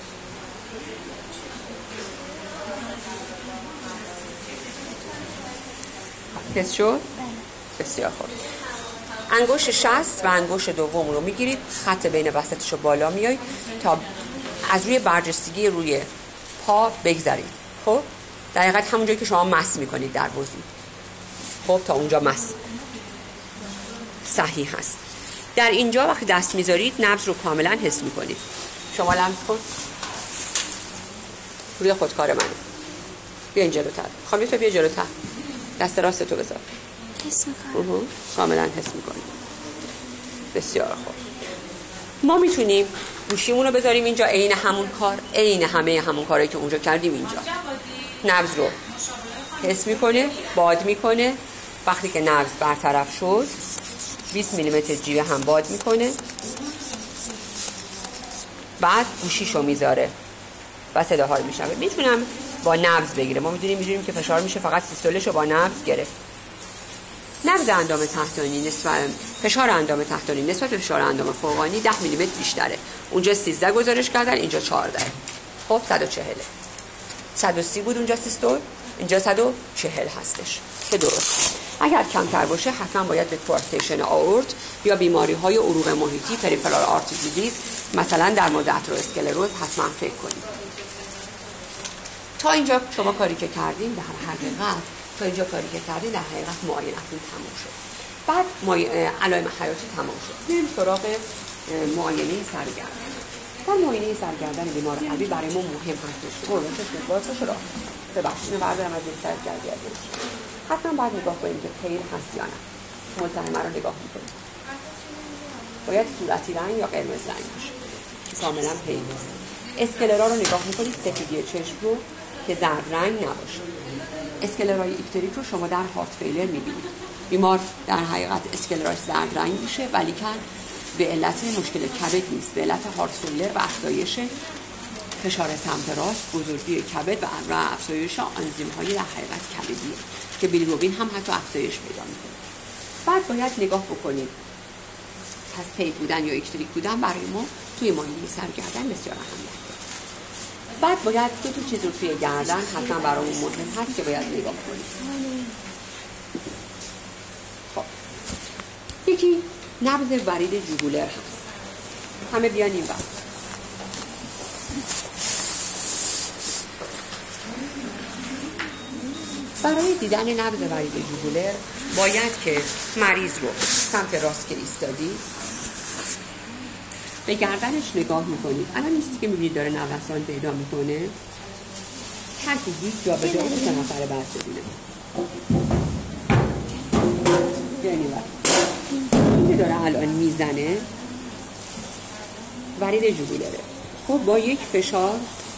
حس شد؟ بسیار خوب. انگشت شست و انگشت دوم رو میگیرید، خط بین وسطش رو بالا میایید تا از روی برجستگی روی پا بگذارید. خب در حقیقت همونجایی که شما مس میکنید در وضو، خب تا اونجا مس صحیح هست. در اینجا وقتی دست میذارید نبض رو کاملا حس میکنید. شما لمس کن روی خودکار منه، بیا این جلوتر، خواهی تو بیا جلوتر، دست راست تو بذار، حس میکنم کاملا حس میکنید. بسیار خوب. ما میتونیم گوشیمون رو بذاریم اینجا، عین همون کار، عین همه همون کارهایی که اونجا کردیم اینجا. نبض رو حس میکنه، باد میکنه. وقتی که نبض برطرف شد بیست میلیمتر جیوه هم باد میکنه، بعد گوشیشو میذاره و صداها رو میشنوه. میتونم با نبض بگیره. ما میدونیم میدونیم که فشار میشه فقط سیستولش رو با نبض گرفت. نبض اندام تحتانی نسبت فشار اندام تحتانی نسبت به فشار اندام فوقانی ده میلیمتر بیشتره. اونجا سیزده گزارش کردن، اینجا چهارده. خب صد و چهل. صد و سی بود اونجا سیستول، اینجا صد و چهل هستش که درست. اگر کمتر باشه حتما باید به کوارتیشن آورت یا بیماری های عروق محیطی پریفرال آرتری دیزیز مثلا در مورد اترواسکلروز حتما فکر کنید. تا اینجا شما کاری که کردین در حقیقت تا اینجا کاری که کردین در حقیقت معاینتون تموم شد. بعد علائم حیاتی تمام شد. میریم سراغ معاینه سرگردن. در معاینه سرگردن بیمار قلبی برای ما مهم هستش. قربونش باشه شده. ببخشید بردارم از این سرگردن. حتما باید نگاه کنیم که پیر هست یا نه. ملتهمه رو نگاه میکنیم. باید صورتی رنگ یا قرمز رنگ باشه. کاملا پیر هست. اسکلرا رو نگاه میکنید، سفیدی چشم رو که زرد رنگ نباشه. اسکلرای ایکتریک رو شما در هارت فیلر میبینید. بیمار در حقیقت اسکلراش زرد رنگ میشه ولی که به علت مشکل کبد نیست، به علت هارت فیلر و افزایش فشار سمت راست، بزرگی کبد و افزایش آنزیم های در حقیقت کبدیه که بیلیروبین هم حتی افزایش پیدا میکنه. بعد باید نگاه بکنید پس پی بودن یا ایکتریک بودن برای ما توی معاینه سرگردن بسیار اهمیت داره. بعد باید دو تا چیز رو توی گردن حتما برامون مهم هست که باید نگاه کنید. خب یکی نبض ورید جگولر هست. همه بیان این وقت. برای دیدن نبض ورید جگولر باید که مریض رو سمت راست که ایستادی به گردنش نگاه میکنید. الان این چیزی که میبینید داره نوسان پیدا میکنه، هرکی هیچ جا به جایی سه نفر بعد ببینه. یعنی این که داره الان میزنه ورید جگولره. خب با یک فشار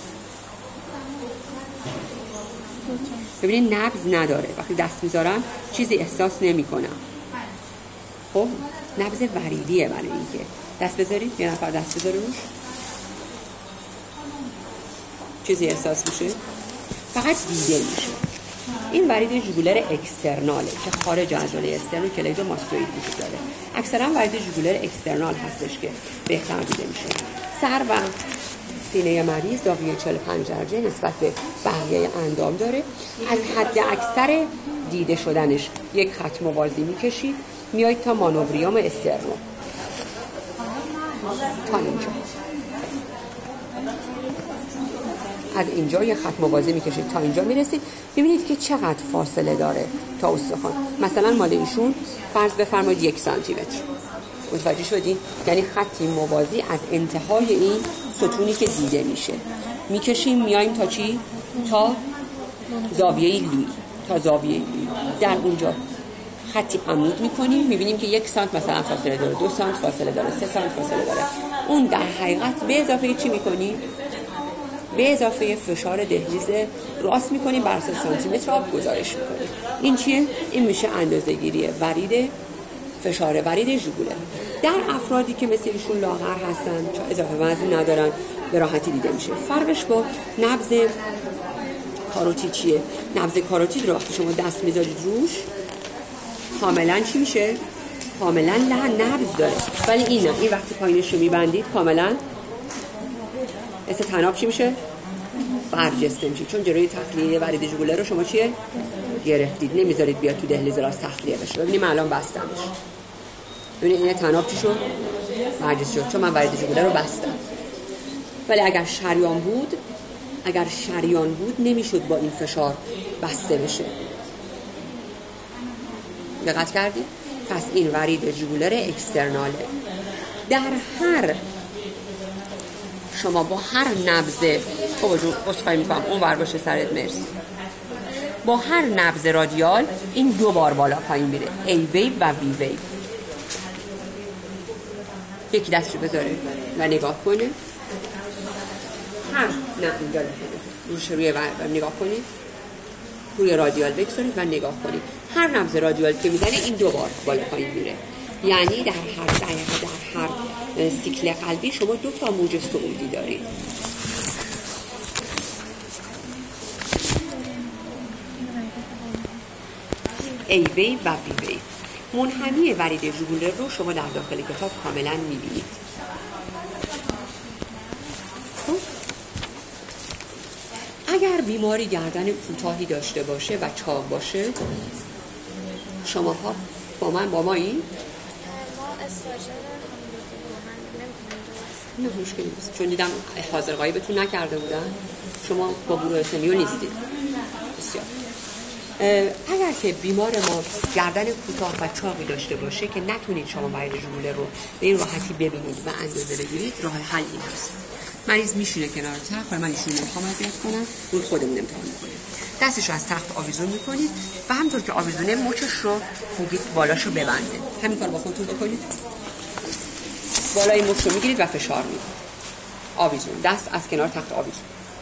ببینید نبض نداره، وقتی دست میذارم چیزی احساس نمی کنم. خب نبض وریدیه. برای اینکه دست بذارید یه نفر دست بذاره روش چیزی احساس میشه، فقط دیده میشه. این ورید جگولر اکسترناله که خارج از عضله استرنو کلید و ماستوئید وجود داره. اکثرا ورید جگولر اکسترنال هستش که بهتر دیده میشه. سر و سینه مریض زاویه چهل و پنج درجه نسبت به بقیه اندام داره. از حد اکثر دیده شدنش یک خط موازی میکشید، میایید تا مانوریوم استرنو تا اینجا. از اینجا یه خط موازی میکشید تا اینجا میرسید، ببینید که چقدر فاصله داره تا استخوان. مثلا مال ایشون فرض بفرمایید یک سانتی متر. متوجه شدین؟ یعنی خطی موازی از انتهای این ستونی که دیده میشه میکشیم میایم تا چی؟ تا زاویه لویی. تا زاویه لویی در اونجا خطی عمود میکنیم، میبینیم که یک سانت مثلا فاصله داره، دو سانت فاصله داره، سه سانت فاصله داره. اون در حقیقت به اضافه چی میکنیم؟ به اضافه فشار دهلیز راست میکنیم، بر اساس سانتی متر آب گزارش میکنیم. این چیه؟ این میشه اندازه‌گیری ورید فشار ورید ژوگولر. در افرادی که مثل ایشون لاغر هستن، چون اضافه وزن ندارن، به راحتی دیده میشه. فرقش با نبض کاروتید چیه؟ نبض کاروتید رو وقتی شما دست میذارید روش کاملا چی میشه؟ کاملا نه نبض داره. ولی این نه، این وقتی پایینش رو میبندید کاملا مثل تناب چی میشه؟ برجسته میشه، چون جلوی تخلیه ورید ژوگولر رو شما چیه؟ گرفتید، نمیذارید بیاد تو دهلیز راست تخلیه بشه. ببینید من الان بستمش، ببینید این تناب چی شد؟ برجسته شد، چون من ورید ژوگولر رو بستم. ولی اگر شریان بود اگر شریان بود نمیشد با این فشار بسته بشه. دقت کردید؟ پس این ورید ژوگولر اکسترناله. در هر شما با هر نبض خب جون اسخای میکنم اون ور باشه سرت، مرسی، با هر نبض رادیال این دو بار بالا پایین میره، ای ویو و وی ویو. یکی دستشو بذاره و نگاه کنه، هر نه اینجا روش روی ور نگاه کنید، روی رادیال بگذارید و نگاه کنید. هر نبض رادیال که میزنه این دو بار بالا پایین میره. یعنی در هر دقیقه در هر سیکل قلبی شما دو تا موج صعودی دارید. ای ویو و بی ویو. منحنی ورید ژوگولر رو شما در داخل کتاب کاملا میبینید. اگر بیماری گردن کوتاهی داشته باشه و چاق باشه، شماها با من با ما این نه مشکلی نیست، چون دیدم حاضر غایبتون نکرده بودن، شما با گروه سمیو نیستید. بسیار. اگر که بیمار ما گردن کوتاه و چاقی داشته باشه که نتونید شما ورید ژوگولر رو به این راحتی ببینید و اندازه بگیرید، راه حل این هست. مریض میشینه کنار تخت و من ایشون نمیخوام اذیت کنم، رو خودمون امتحان میکنیم. دستش رو از تخت آویزون میکنید و همطور که آویزونه مچش رو میگید بالاشو ببنده. همین کار با خودتون بکنید. بالای مچ رو میگیرید و فشار میدید. آویزون، دست از کنار تخت آویزون.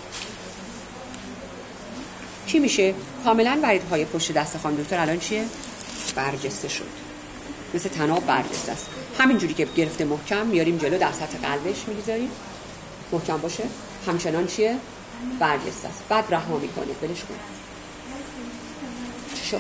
چی میشه؟ کاملا وریدهای پشت دست خانم دکتر الان چیه؟ برجسته شد. مثل تناب برجسته است. همینجوری که گرفته محکم میاریم جلو، در سطح قلبش میگذاریم محکم باشه، همچنان چیه؟ برجسته است. بعد رها میکنید، بلش کنید. چی شد؟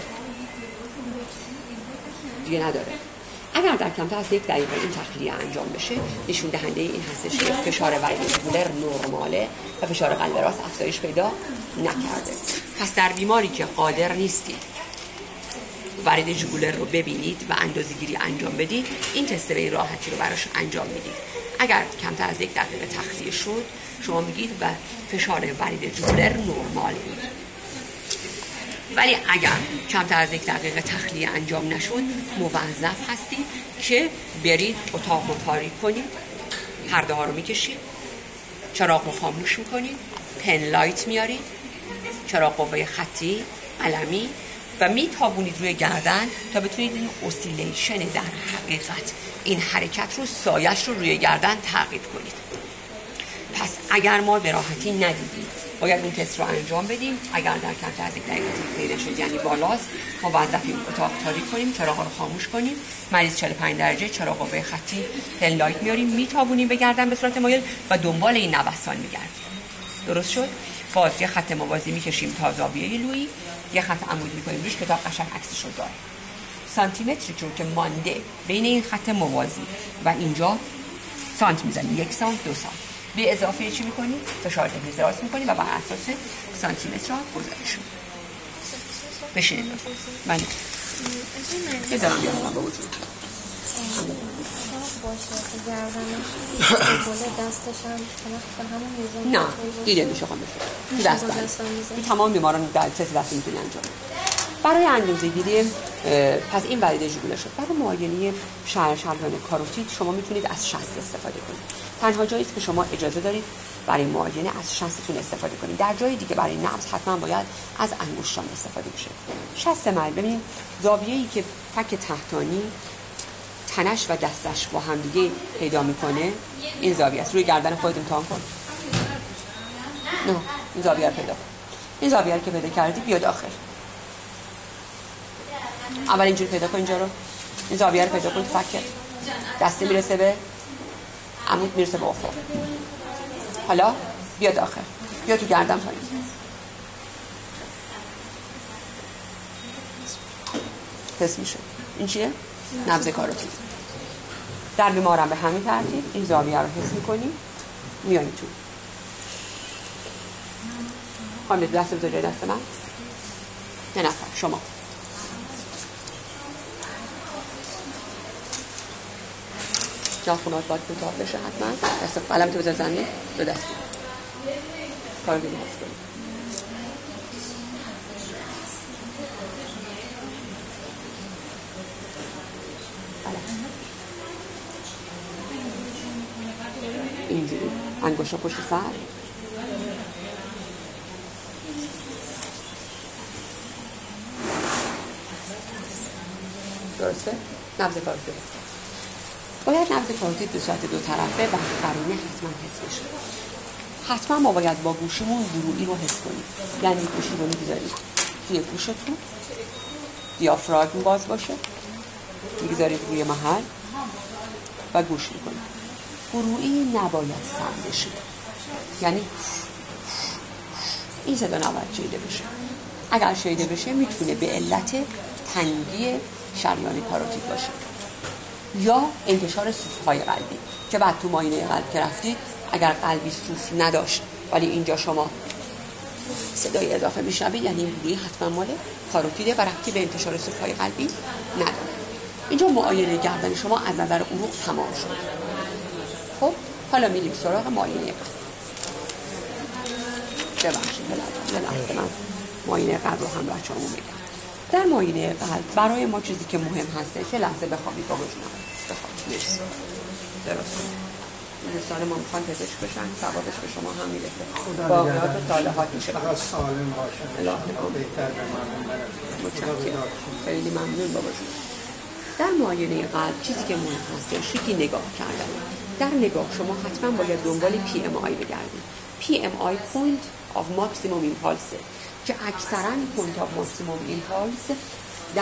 دیگه نداره. اگر در کمتر از یک دقیقه این تخلیه انجام بشه، نشون دهنده این هستش که فشار ورید ژوگولر نرماله و فشار قلب راست افزایش پیدا نکرده. پس در بیماری که قادر نیستید ورید ژوگولر رو ببینید و اندازه‌گیری انجام بدید، این تست به راحتی رو براش انجام میدید. اگر کمتر از یک دقیقه تخلیه شد، شما میگید و فشار ورید ژوگولر نرمال بود. ولی اگر کمتر از یک دقیقه تخلیه انجام نشد، موظف هستید که برید اتاق رو تاریک کنید، پرده ها رو میکشید، چراغ رو خاموش میکنید، پن لایت میارید، چراغ قوه خطی، علمی و میتابونید روی گردن تا بتونید این اوسیلیشن در حقیقت این حرکت رو سایش رو روی گردن تعقیب کنید. پس اگر ما به راحتی ندیدیم باید این تست رو انجام بدیم. اگر در کمتر از یک دقیقه تکمیل شد یعنی بالاست، موظفیم اتاق تاریک کنیم، چراغ رو خاموش کنیم، مریض چهل و پنج درجه، چراغ قوه خطی، پن لایت میاریم، میتابونیم به گردن به صورت مایل و دنبال این نوسان میگردیم. درست شد؟ باز یه خط موازی میکشیم تا زاویه لویی، یه خط عمود میکنیم روش که تا قشنگ عکسش رو داره. سانتی متری چون که مانده بین این خط موازی و اینجا سانت میزنیم، یک سانت، دو سانت. به اضافه چی میکنیم؟ فشار دهلیز راست میکنیم و بر اساس سانتی متر ها گزارش میکنیم. بشینید لطفا. من بذارم بیارم با وجود. گردنش بالا دستش هم به همون میزان نه دیده میشه خواهم بشه دست بند تمام بیماران در تست دست میتونی انجام برای اندازه گیری. پس این ولیده جوگوله شد. برای معاینه شر شریان کاروتید شما میتونید از شست استفاده کنید. تنها جایی که شما اجازه دارید برای معاینه از شستتون استفاده کنید. در جای دیگه برای نبض حتما باید از انگشتان استفاده بشه. شست مل ببینید زاویه‌ای که فک تحتانی تنش و دستش با هم دیگه پیدا میکنه این زاویه است. روی گردن خودت امتحان کن. نه این زاویه رو پیدا کن. این زاویه رو که پیدا کردی بیا داخل. اول اینجوری پیدا کن اینجا رو. این زاویه رو پیدا کن تو فکت. دسته میرسه به عمود میرسه به افق. حالا بیا داخل. بیا تو گردن پایین. حس میشه. این چیه؟ نبض کاروتید. در بیمارم به همین ترتیب این زاویه رو حس میکنی میانی تو. خواهیم دست بزرگی دست من. یه نفر شما ناخونات باید کوتاه بشه حتما. دست قلمتو بذار زمین دو دستی کار دیگه حس کنید. اینجوری انگشتا پشت سر درسته؟ نبض کاروتید باید نبض کاروتید به صورت دو طرفه و قرینه حتما حس بشه. حتما ما باید با گوشمون گروهی رو حس کنیم. یعنی گوشی رو میگذارید توی گوشتون، دیافراگم باز باشه، میگذارید روی محل و گوش میکنید. گروهی نباید سم بشه. یعنی این صدا نباید شیده بشه. اگر شیده بشه میتونه به علت تنگی شریان کاروتید باشه یا انتشار سوفت‌های قلبی که بعد تو معاینه قلب که رفتید اگر قلبی سوفت نداشت ولی اینجا شما صدای اضافه میشنوید یعنی این گروهی حتما مال کاروتیده و ربطی به انتشار سوفت‌های قلبی نداره. اینجا معاینه گردن شما از نظر عروق تمام شد. خب حالا میریم سراغ معاینه قلب. ببخشید یه لحظه من معاینه قلب رو هم بچه‌مون میگم. در معاینه قلب برای ما چیزی که مهم هسته که لحظه بخوابید با وجود بخوابید. مرسی. درست. دوستان ما میخوان پزشک بشن، ثوابش به شما هم میرسه. باقیات و صالحات میشه. خدا سالم باشن. الله بهتر به مردم برسه. خیلی ممنون بابا جون. در معاینه قلب چیزی که مهم هستش یکی نگاه کردن. در نگاه شما حتما باید دنبال پی ام آی بگردید. پی ام آی point of maximum impulse که اکثرا point of maximum impulse در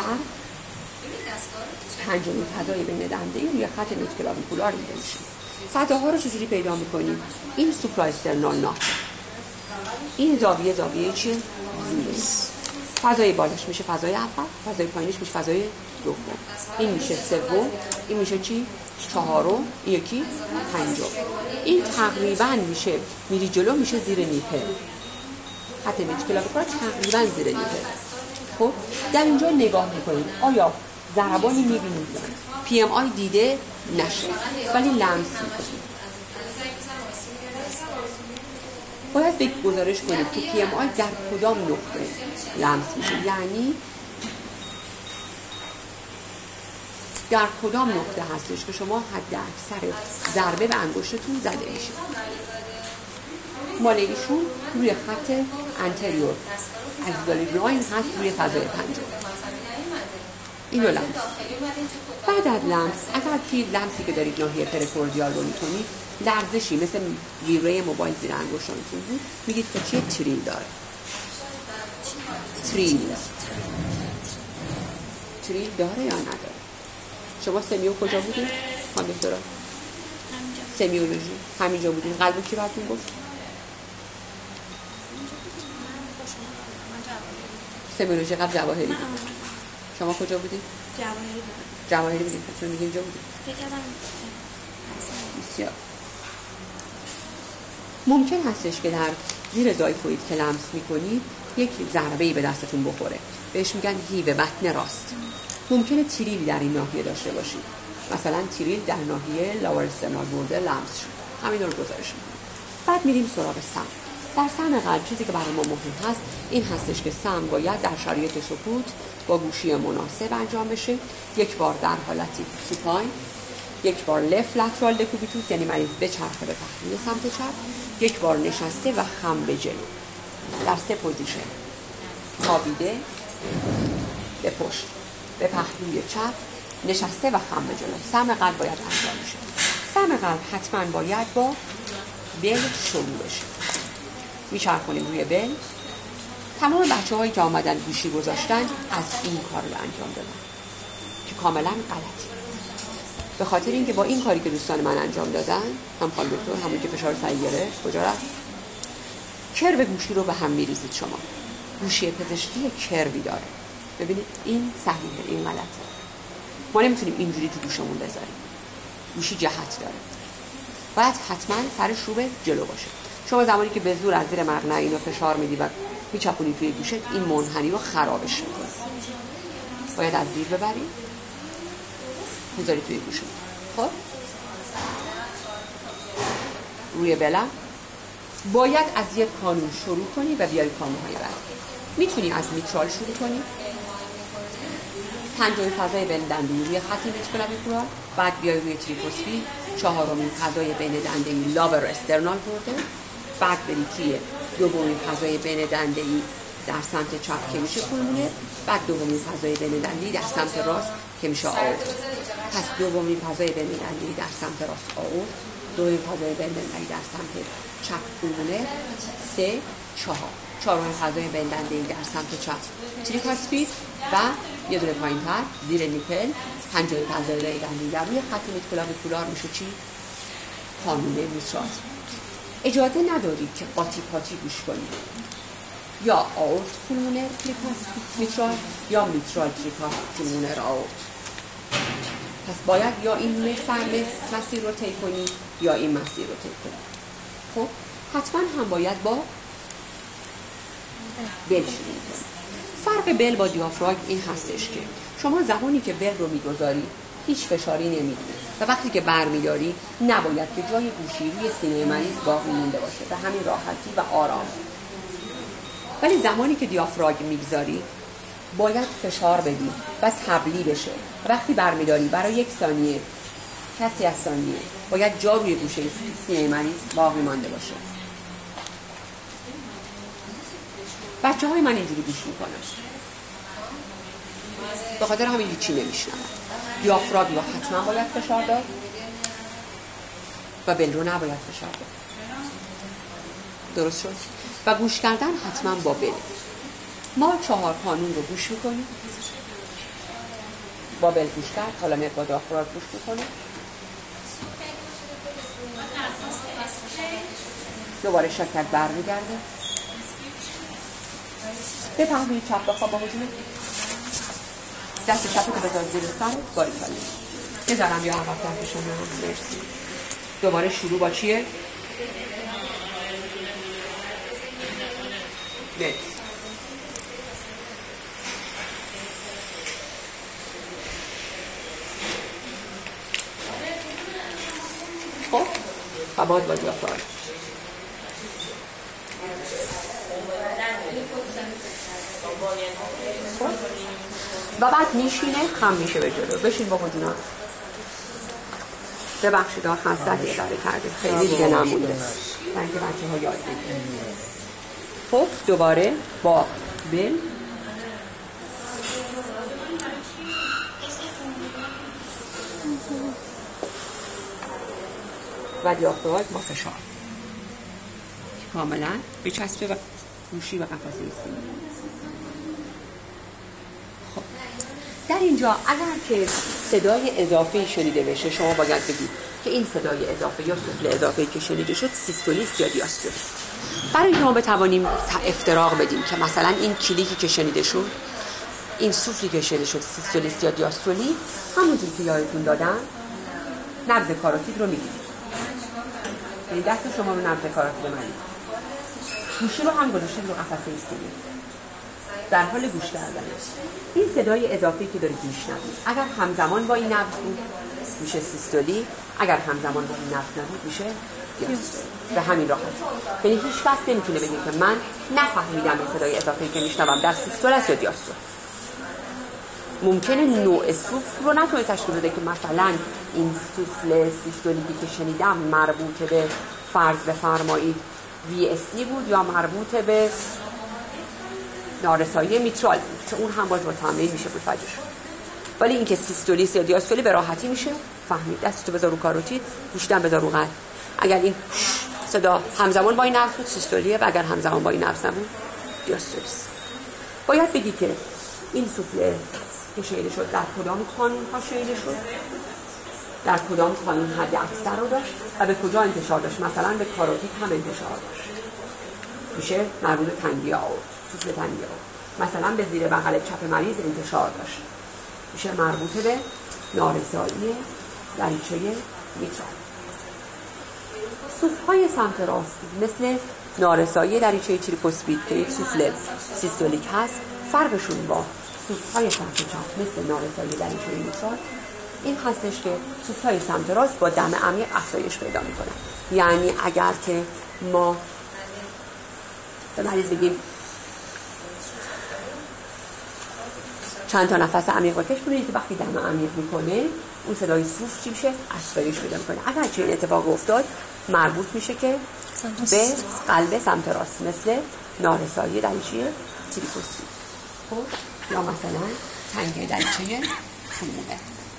پنجمین فضای بین دنده روی خط نوتکلاویکولار میده میشه. فضاها رو چجوری پیدا میکنیم؟ این سوپراسترنال ناک. این زاویه زاویه چیه؟ فضای بالاش میشه فضای اول، فضای پایینش میشه فضای دوم. این میشه سوم، این میشه چی؟ چهارم، یکی پنجم. این تقریبا میشه میری جلو میشه زیر نیپه. خط نوتکلاویکولار تقریبا زیر نیپه. خب در اینجا نگاه میکنید آیا ضربانی میبینید؟ پی ام آی دیده نشه ولی لمس میکنید. باید به گزارش کنید که پی ام آی در کدام نقطه لمس میشه، یعنی در کدام نقطه هستش که شما حد اکثر ضربه به انگشتتون زده میشه. مال ایشون روی خط انتریور اکزیلاری لاین هست روی فضای پنجم. اینو لمس. بعد از لمس اگر که لمسی که دارید ناحیه پریکوردیال رو میتونید لرزشی مثل ویره موبایل زیر انگشتانتون بود میگید که چیه؟ تریل داره. تریل تریل داره یا نداره؟ شما سمیو کجا بودید؟ خانم دکترا سمیولوژی همینجا بودید. قلب کی براتون گفت؟ سمیولوژی قبل جواهری بود. شما کجا بودید؟ جواهری بودید. جواهری بودید. چون میگه اینجا بودید. بسیار ممکن هستش که در زیر زایفوید که لمس میکنید یک ضربه‌ای به دستتون بخوره. بهش میگن هیو بطن راست. ممکنه تریلی در این ناحیه داشته باشید. مثلا تیریل در ناحیه لاور استرنال بوردر لمس شد، همین رو گزارش می‌کنیم. بعد میریم سراغ سم. در سم قلب چیزی که برای ما مهم هست این هستش که سم باید در شرایط سکوت با گوشی مناسب انجام بشه، یک بار در حالتی سوپاین، یک بار لفت لترال دکوبیتوس یعنی مریض بچرخه به پهلوی سمت چپ، یک بار نشسته و خم به جلو در سه پوزیشن، خوابیده به پشت، به پهلوی چپ، نشسته و خم به جلو. سم قلب باید انجام بشه. سم قلب حتما باید با بل شروع بشه. میچرخونیم روی بل. تمام بچه هایی که آمدن گوشی گذاشتن از این کار رو انجام دادن که کاملا غلطی، به خاطر اینکه با این کاری که دوستان من انجام دادن، هم خانم دکتر همون که فشار سعی گرفت کجا رفت، کرو گوشی رو به هم میریزید. شما گوشی پزشکی کروی داره، ببینید این صحیحه، این غلطه. ما نمیتونیم اینجوری تو گوشمون بذاریم، گوشی جهت داره، باید حتما سرش رو به جلو باشه. شما زمانی که به زور از زیر مقنعه اینو فشار میدی و میچپونی توی گوشه، این منحنی رو خرابش میکنه. باید از زیر ببری میذاری توی گوشه. خب روی بلم باید از یک کانون شروع کنی و بیاری کانون‌های بعد. میتونی از میترال شروع کنی، پنجمین فضای بین دنده‌ای روی خط میترال، بعد بیای روی تریپوسفی، چهارمین فضای بین دنده‌ای لاور استرنال بورده، بعد بری توی دومین فضای بین دنده‌ای در سمت چپ که میشه پولمونر، بعد دومین فضای بین دنده‌ای در سمت راست که میشه آورت. پس دومین فضای بین دنده‌ای در سمت راست آورت، دومین فضای بین دنده‌ای در سمت چپ پولمونر، سه، چهار. چهارمین فضای بین دنده‌ای در سمت چپ تریپاسپید و یه دونه پایین‌تر زیر نیپل، پنجمین فضای بین دنده‌ای در روی خط میتکولار میشه چی؟ کانون میترال. اجازه نداری که قاطی پاتی گوش کنی، یا آورت پولمونر تریپاسپید میترال یا میترال تریپاس پولمونر آورت. پس باید یا این مسیر رو طی کنی یا این مسیر رو طی کنی. خب حتما هم باید با بل شروع کنی. فرق بل با دیافراگم این هستش که شما زمانی که بل رو میگذاری هیچ فشاری نمیدی و وقتی که برمیداری نباید که جای گوشی روی سینه مریض باقی مونده باشه، به همین راحتی و آرام. ولی زمانی که دیافراگم میگذاری باید فشار بدی و تبلی بشه. وقتی برمیداری برای یک ثانیه، کسی از ثانیه، باید جا روی گوشه سینه مریض باقی مانده باشه. بچه های من اینجوری گوش میکنن، به خاطر همین هیچی نمیشنم. دیافراگم رو حتما باید فشار داد و بل رو نباید فشار داد. درست شد؟ و گوش کردن حتما با بل. ما چهار قانون رو گوش میکنیم، با بل گوش کرد، حالا میاد با دیافراگم گوش میکنه، دوباره شکل برمیگرده به پهلوی چپ بخواب با حجمه، دست چپ رو بذار زیر سر، باری کالی بذارم یا عقب در کشم. مرسی. دوباره شروع با چیه؟ مرسی. خب و باید با دیافراگم. و بعد میشینه، خم میشه به جلو. بشین با جونا. ببخشید آخه خستت اداره کردیم، خیلی دیگه نمونده من که بچه ها یاد بگیرن. خب دوباره با بل و دیافراگم با فشار کاملا بچسبه و گوشی و قفسه سینه. خب در اینجا اگر که صدای اضافی شنیده بشه، شما باید بگید که این صدای اضافه یا سوفل اضافه‌ای که شنیده شد سیستولیست یا دیاستولیک. برای اینکه ما بتوانیم افتراق بدیم که مثلا این کلیکی که شنیده شد، این سوفلی که شنیده شد سیستولیست یا دیاستولیک، همونجوری که یادتون دادم نبض کاروتید رو میگیرید. یعنی دست شما رو نبض کاروتید بزنید، گوشی رو هم گذاشتید رو قفسه سینه. در حال گوش کردن. این صدای اضافی که دارید میشنوید اگر همزمان با این نبض بود میشه سیستولی، اگر همزمان با این نبض نبود میشه دیاستولی. به همین راحت. یعنی هیچ کس نمیتونه بگه که من نفهمیدم این صدای اضافی که میشنوم در سیستول است یا دیاستول. ممکنه نوع سوفل رو نتونه تشخیص بده که مثلا این سوفل سیستولی که شنیدم مربوط به فرض بفرمایید وی اس ای بود یا مربوط به نارسایی میترال بود که اون هم باز با تمرین میشه بود فجر شد. ولی اینکه سیستولی یا دیاستولی به راحتی میشه فهمید. دستتو بذار رو کاروتید، گوشتم بذار رو قلب. اگر این صدا همزمان با این نبض بود سیستولیه و اگر همزمان با این نبض نبود دیاستولی است. باید بگی که این سوفل که شنیده شد در کدام قانون ها شنیده شد، در کدام قانون حد اکثر رو داشت و به کجا انتشار داشت. مثلا به کاروتید هم انتشار داشت، میشه مربوط به تنگی آورد، سوفل تنگی آورد. مثلا به زیر بغل چپ مریض انتشار داشت، میشه مربوط به نارسایی دریچه میترال. سوفل‌های سمت راست مثل نارسایی دریچه تریپوسپید که یک سوفل سیستولیک هست، فرقشون با سوفل‌های سمت چپ مثل نارسایی دریچه میترال این هستش که سوفل‌های سمت راست با دم عمیق افزایش پیدا میکنه. یعنی اگر که ما به مریض بگیم چند تا نفس عمیق بکش، ببینید که وقتی دم عمیق میکنه اون صدای سوفل چی میشه؟ افزایش پیدا میکنه. اگر چه این اتفاق افتاد مربوط میشه که به قلب سمت راست مثل نارسایی دریچه تریپوسپید یا مثلا تنگی دریچه فولمونه.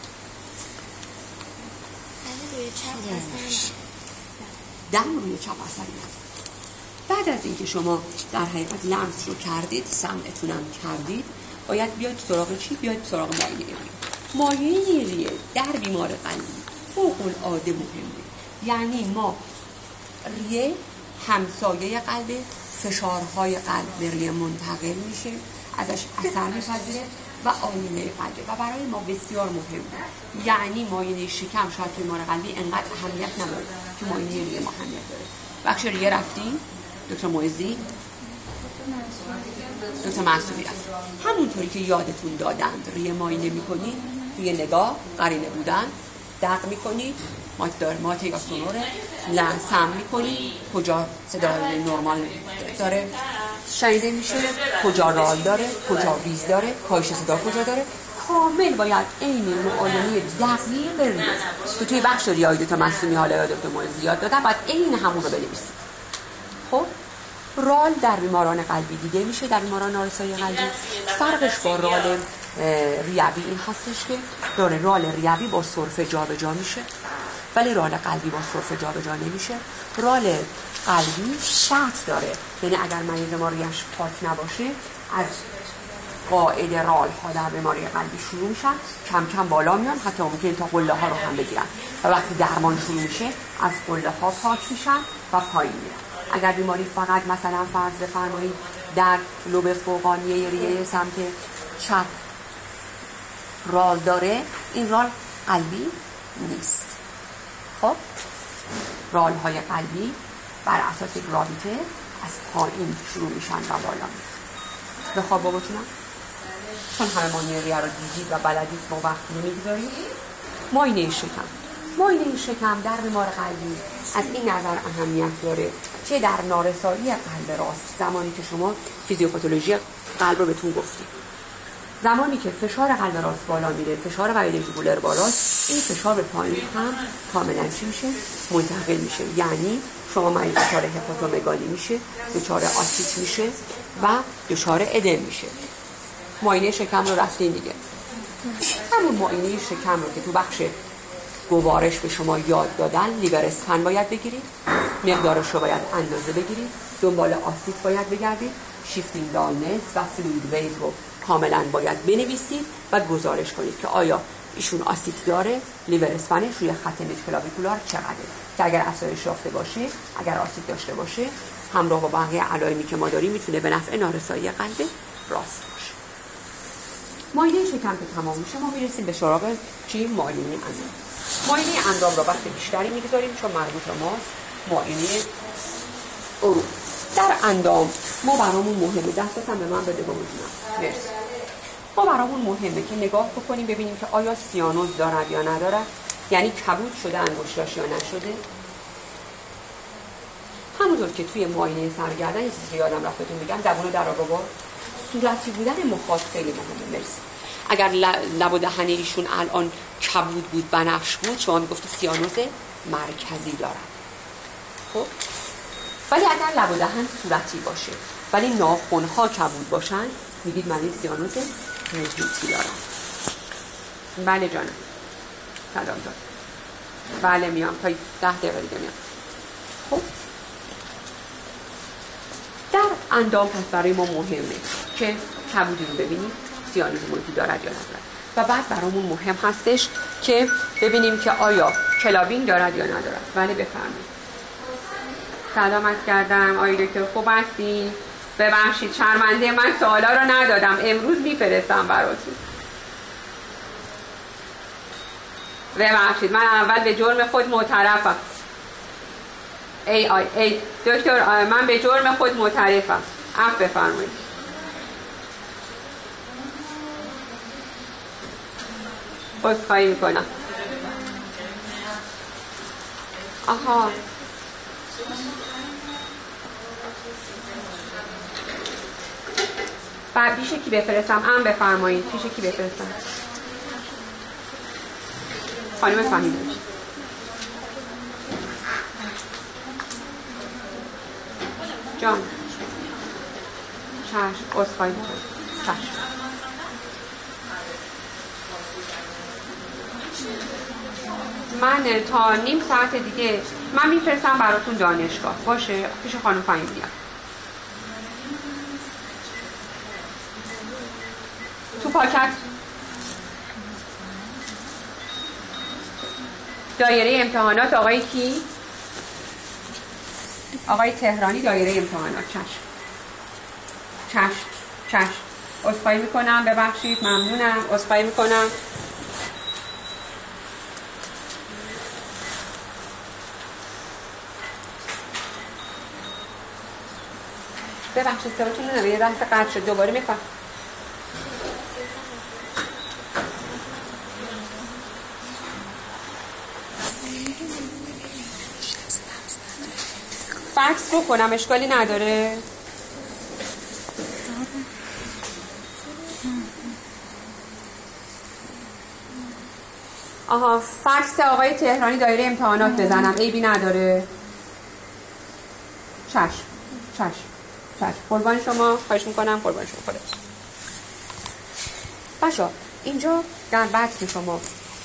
دم روی چپ اثری نداره. بعد از اینکه شما در حقیقت لمس رو کردید، سمعتونم کردید، باید بیاید سراغ چی؟ بیاید سراغ مایه ریه. مایه ریه در بیمار قلبی فوق العاده مهمه. یعنی ما ریه همسایه قلب، فشارهای قلب به ریه منتقل میشه، ازش اثر میپذیره و آینه قلبه و برای ما بسیار مهمه. یعنی معاینه شکم شاید توی بیمار قلبی انقدر اهمیت نداره که معاینه ریه ما اهمیت داره. بخش ریه رفتیم، دکتر معزی، دکتر منصوری رفت. همونطوری که یادتون دادند ریه معاینه میکنید، توی نگاه قرینه بودن دق میکنید، مات دار مات یا سونوره لمسم میکنید، کجا صدای نرمال داره شنیده میشه، کجا رال داره، کجا ویز داره، کاهش صدا کجا داره. کامل باید عین معاینه دقیق ریه که توی بخش ریه دکتر منصوری حالا یا دکتر معزی یاد دادن، باید عین همون رو بنویسید. خب رال در بیماران قلبی دیده میشه، در بیماران نارسایی قلبی. فرقش با رال ریوی این هستش که رال رال ریوی با سرفه جا به جا میشه ولی رال قلبی با سرفه جا به جا نمیشه. رال قلبی سطح داره، یعنی اگر مریض ما ریش پاک نباشه از قاعده رال ها در بیماری قلبی شروع میشن، کم کم بالا میان، حتی ممکنه تا قله ها رو هم بگیرن و وقتی درمان شروع میشه از قله ها پاک میشن و پایین میرن. اگر بیماری فقط مثلا فرض بفرمایید در لوب فوقانی ریه سمت چپ رال داره، این رال قلبی نیست. خب رال های قلبی بر اساس گراویته از پایین شروع میشن و بالا میرن. بخواب باباتونم چون همه مایه ریه رو دیدید و بلدید ما وقت نمیگذارید. مایه شکم مایه شکم در بیمار قلبی از این نظر اهمیت داره چه در نارسایی قلب راست، زمانی که شما فیزیوپاتولوژی قلب رو بهتون گفتیم، زمانی که فشار قلب راست بالا میره، فشار وعیده ژوگولر بالاست، این فشار به پایین هم کاملا چی میشه؟ منتقل میشه. یعنی شما مریض دچار هپاتومگالی میشه، دچار آسیت میشه و دچار ادم میشه. معاینه شکم رو رفتین دیگه. همون معاینه شکم رو که تو بخش گوارش به شما یاد دادن، لیور اسکن باید بگیرید، مقدارش رو باید اندازه بگیرید، دنبال آسیت باید بگردید، شیفتینگ دالنس و فلوید ویز رو کاملا باید بنویسید و گزارش کنید که آیا ایشون آسیت داره، لیور اسپنش روی خط مید کلاویکولار چقدره، که اگر افزایش یافته باشه، اگر آسیت داشته باشه، همراه با بقیه علائمی که ما داریم میتونه به نفع نارسایی قلب راست باشه. معاینه شکم که تمام میشه ما میرسیم به سراغ چی؟ معاینه اندام. معاینه اندام رو وقت بیشتری میگذاریم چون مربوط به ما معاینه عروق. در اندام ما برامون مهمه، دستت هم به من بده بمونم. مرسی. ما برامون مهمه که نگاه بکنیم ببینیم که آیا سیانوز دارد یا ندارد، یعنی کبود شده انگشتاش یا نشده. همونطور که توی معاینه سرگردن یه چیزی یادم رفتتون میگم، زبون در آقا صورتی بودن مخاط خیلی مهمه. مرسی. اگر لب و دهن ایشون الان کبود بود، بنفش بود، شما میگفت سیانوز مرکزی دارد. خب ولی اگر لب و دهن صورتی باشه ولی ناخن‌ها کبود باشن، میگید من این سیانوز محیطی دارم. بله جانم. سلام جان. بله میام، تا ده دقیقه دیگه میام. خب در اندام پس برای ما مهمه که کبودی رو ببینیم سیانوز محیطی دارد یا ندارد، و بعد برامون مهم هستش که ببینیم که آیا کلابین دارد یا ندارد. بله بفرمایید. سلامت کردم آقای دکتر، خوب هستی؟ ببخشید شرمنده من سوالا رو ندادم، امروز میفرستم براتون. ببخشید من اول به جرم خود معترفم. ای آی ای دکتر من به جرم خود معترفم، عفو بفرمایید. عذرخواهی میکنم. آها بعد پیش کی بفرستم؟ ام بفرمایید. پیش کی بفرستم؟ خانم فهیمی. جان چشم عذرخواهی میکنم. چشم من تا نیم ساعت دیگه من میفرستم براتون دانشگاه. باشه پیش خانم فهیمی میام. تو پاکت دایره امتحانات آقای کی؟ آقای تهرانی دایره امتحانات. چشم چشم چشم عذرخواهی میکنم، ببخشید، ممنونم، عذرخواهی میکنم. ببخشید صداتون نمیاد، یه لحظه قطع شد، دوباره میفهم. فکس بکنم اشکالی نداره؟ آها فکس آقای تهرانی دایره امتحانات بزنم، عیبی نداره؟ چشم چشم چشم قربان شما، خواهش میکنم، قربان شما. خودت بچه اینجا در بحث شما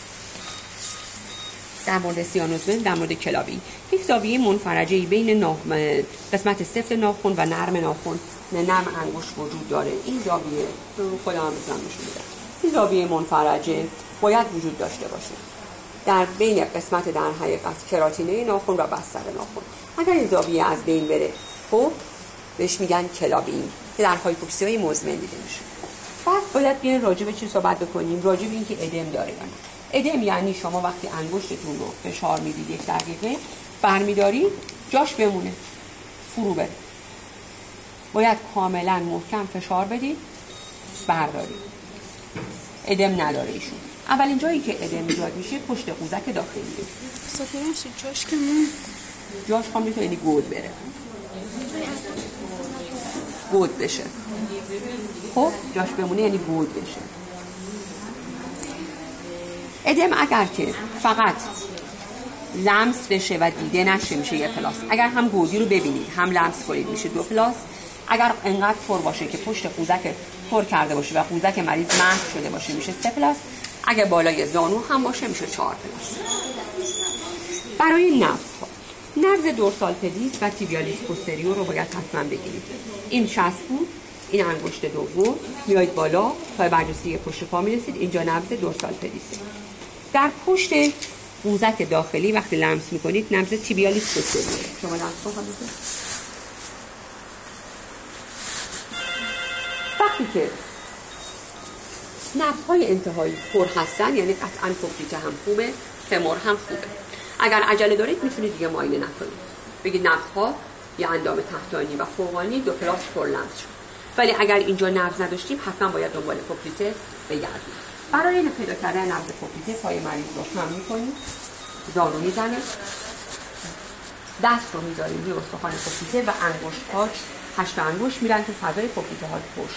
در مورد سیانوزمن، در مورد کلابین، یک زاویه منفرجه‌ای بین ناخن، قسمت سفت ناخن و نرم ناخن، نرم انگشت وجود داره. این زاویه خودم هم میتونم نشون بدم، این زاویه منفرجه باید وجود داشته باشه در بین قسمت در حقیقت کراتینه ناخن و بستر ناخن. اگر این زاویه از بین بره، خب بهش میگن کلابین که در هایپوکسیای مزمن دیده میشه. بعد باید بیاین راجع به چی صحبت بکنیم؟ راجع به اینکه ادم داره یا نه. ادم یعنی شما وقتی انگشتتون رو فشار میدید یک دقیقه برمیداری جاش بمونه، فرو بره. باید کاملا محکم فشار بدید بردارید. ادم نداره ایشون. اولین جایی که ادم ایجاد میشه پشت قوزک داخلیه. سفیرش جاش که من جاش خواهم میتونه یعنی گود بره، گود بشه. خب جاش بمونه یعنی گود بشه. ادم اگر که فقط لمس بشه و دیده نشه میشه یک پلاس. اگر هم گودی رو ببینید هم لمس کنید میشه دو پلاس. اگر انقدر پر باشه که پشت قوزک پر کرده باشه و قوزک مریض محو شده باشه میشه سه پلاس. اگر بالای زانو هم باشه میشه چهار پلاس. برای نبض نبض دورسال پدیس و تیبیالیس پوستریور رو باید حتما بگیرید. این شصت بود، این انگشت دوم، میایید بالا تا برجسته پشت پا میرسید، اینجا نبض دورسال پدیسه. در پشت قوزک داخلی وقتی لمس میکنید نبض تیبیالیس پوستریور. شما لمس کنید. وقتی که نبض‌های انتهایی پر هستن یعنی قطعاً کوکلیت هم خوبه، فمور هم خوبه. اگر عجله دارید میتونید دیگه معاینه نکنید، بگید نبض‌ها یا اندام تحتانی و فوقانی دو پلاس پرلمس شد. ولی اگر اینجا نبض نداشتیم حتما باید دنبال پوپلیته بگردیم. برای این پیدا کردن نبض پوپلیته پای مریض رو خم می‌کنیم، زانو میزنه، دست رو میذاریم روی استخوان پوپلیته و انگشت پاچ هشت انگشت میرن تو فضای پوپلیته ها پشت.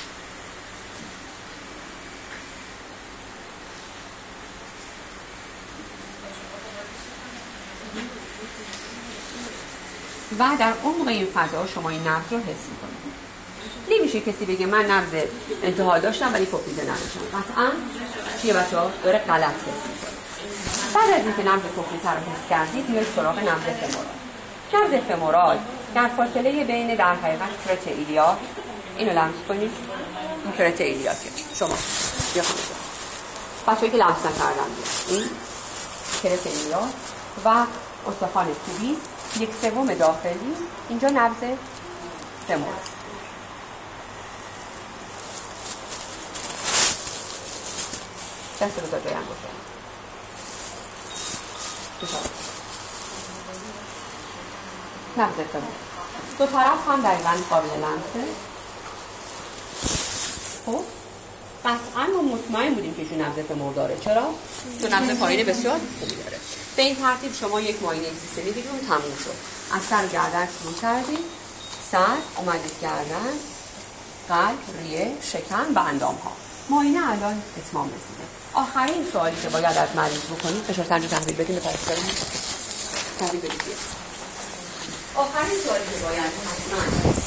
و در عمق این فضا شما این نبض رو حس می‌کنید. نمیشه کسی بگه من نبض انتها داشتم ولی پوپلیته نداشتم. قطعاً چیه بچه‌ها؟ داره غلط حس می‌کنه. بعد از اینکه نبض پوپلیته رو حس کردید میاید سراغ نبض فمورال. نبض فمورال در فاصله بین در حقیقت کرت ایلیاک، اینو لمس کنید. این کرت ایلیاکه. شما بیا خانم. بچه‌ای که لمس نکردن این کرت ایلیاک و استخوان پوبیس یک سوم داخلی اینجا نبض فمورال. دست رو داده هم باشم نبض فمورال دو طرف هم دقیقا قابل لمسه. خب قطعا ما مطمئن بودیم که چون نبض فمور داره. چرا؟ چون نبض پایین بسیار خوبی داره. به این ترتیب شما یک معاینه اگزیستنی دیگه اون تموم شد. از سر گردن شروع کردید، سر اومدید گردن، قلب، ریه، شکم و اندام ها. معاینه الان اتمام رسیده. آخرین سوالی که باید از مریض بکنید فشار سنجی تحویل بدیم به پرستار تحویل بدید. آخرین سوالی که باید حتما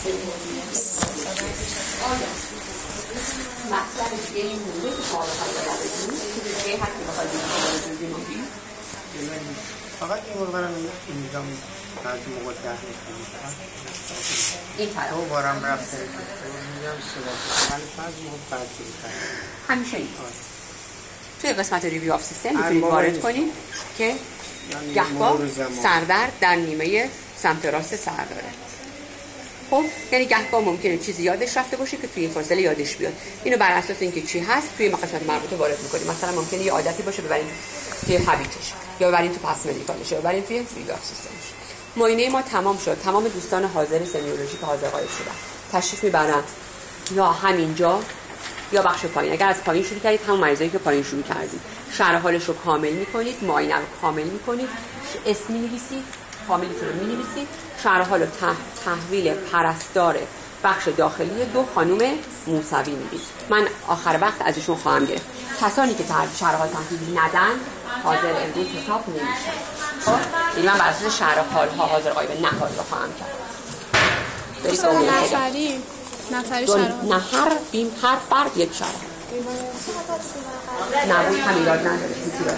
آیا مطلب دیگه این مونده که شما بخواهید باید بدیم که دیگه حتی بخواهید بدیم فقط این مورگرم اینجا بعضی موقع ده میکنم این طرف دو بارم رفته میگم سوال ولی بعضی موقع بعضی میکنم همیشه این توی قسمت ریویو آف سیستم میتونید وارد کنید که گهگاه سردرد در نیمه سمت راست سر داره. خب یعنی گهگاه ممکنه چیزی یادش رفته باشه که توی این فاصله یادش بیاد. اینو بر اساس اینکه چی هست توی قسمت مربوطه وارد می‌کنیم. مثلا ممکنه یه عادتی باشه ببرید توی هابیتش یا ببرید تو پس مدیکالش یا ببرید توی ریویو آف سیستمش. معاینه ما تمام شد. تمام دوستان حاضر سمیولوژی که حاضر غایب شدن تشریف میبرن یا همینجا یا بخش پایین. اگر از پایین شروع کردید همون مریضایی که پایین شروع کردید شرح حالش رو کامل می‌کنید، معاینه رو کامل می‌کنید، اسم می‌نویسید، فامیلیتون رو می‌نویسید، شرح حال تح... تحویل پرستار بخش داخلی دو خانم موسوی میدید. من آخر وقت از ایشون خواهم گرفت. کسانی که شرح حال تحویل ندن حاضر امروز حساب نمیشن. خب این من بر اساس شرح حال ها حاضر غایب نه حاضر خواهم کرد. برید نفری نفری شرح نه هر بیم هر فرد یک شرح نبود همین یاد نداره.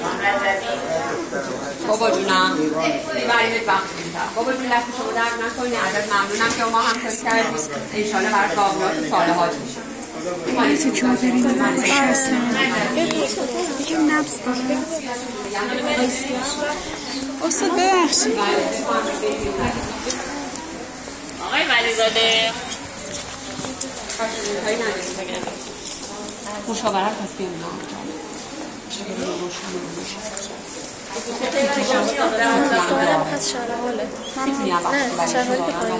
بابا جونم بریمت وقت میدم. بابا جون دست شما درد نکنه. ازت ممنونم که ما هم کاری کردیم. انشالله برای کاملات صالحات میشه. باید تو که برید نبض هستن یکم نبض داره. استاد ببخشید آقای ولیزاده مشاورت پس بیمونه سوالم پس شرح حاله نه شرح حاله که پایین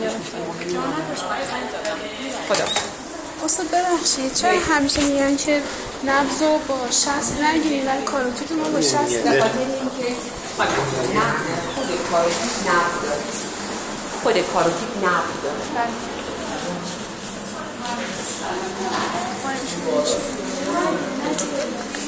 خدا استاد ببخشید چرا همیشه میگن که نبض رو با شست نگیریم ولی کاروتیک ما با شست به خاطر اینکه خود کاروتیک نبض داره. خود کاروتیک نبض داره. باید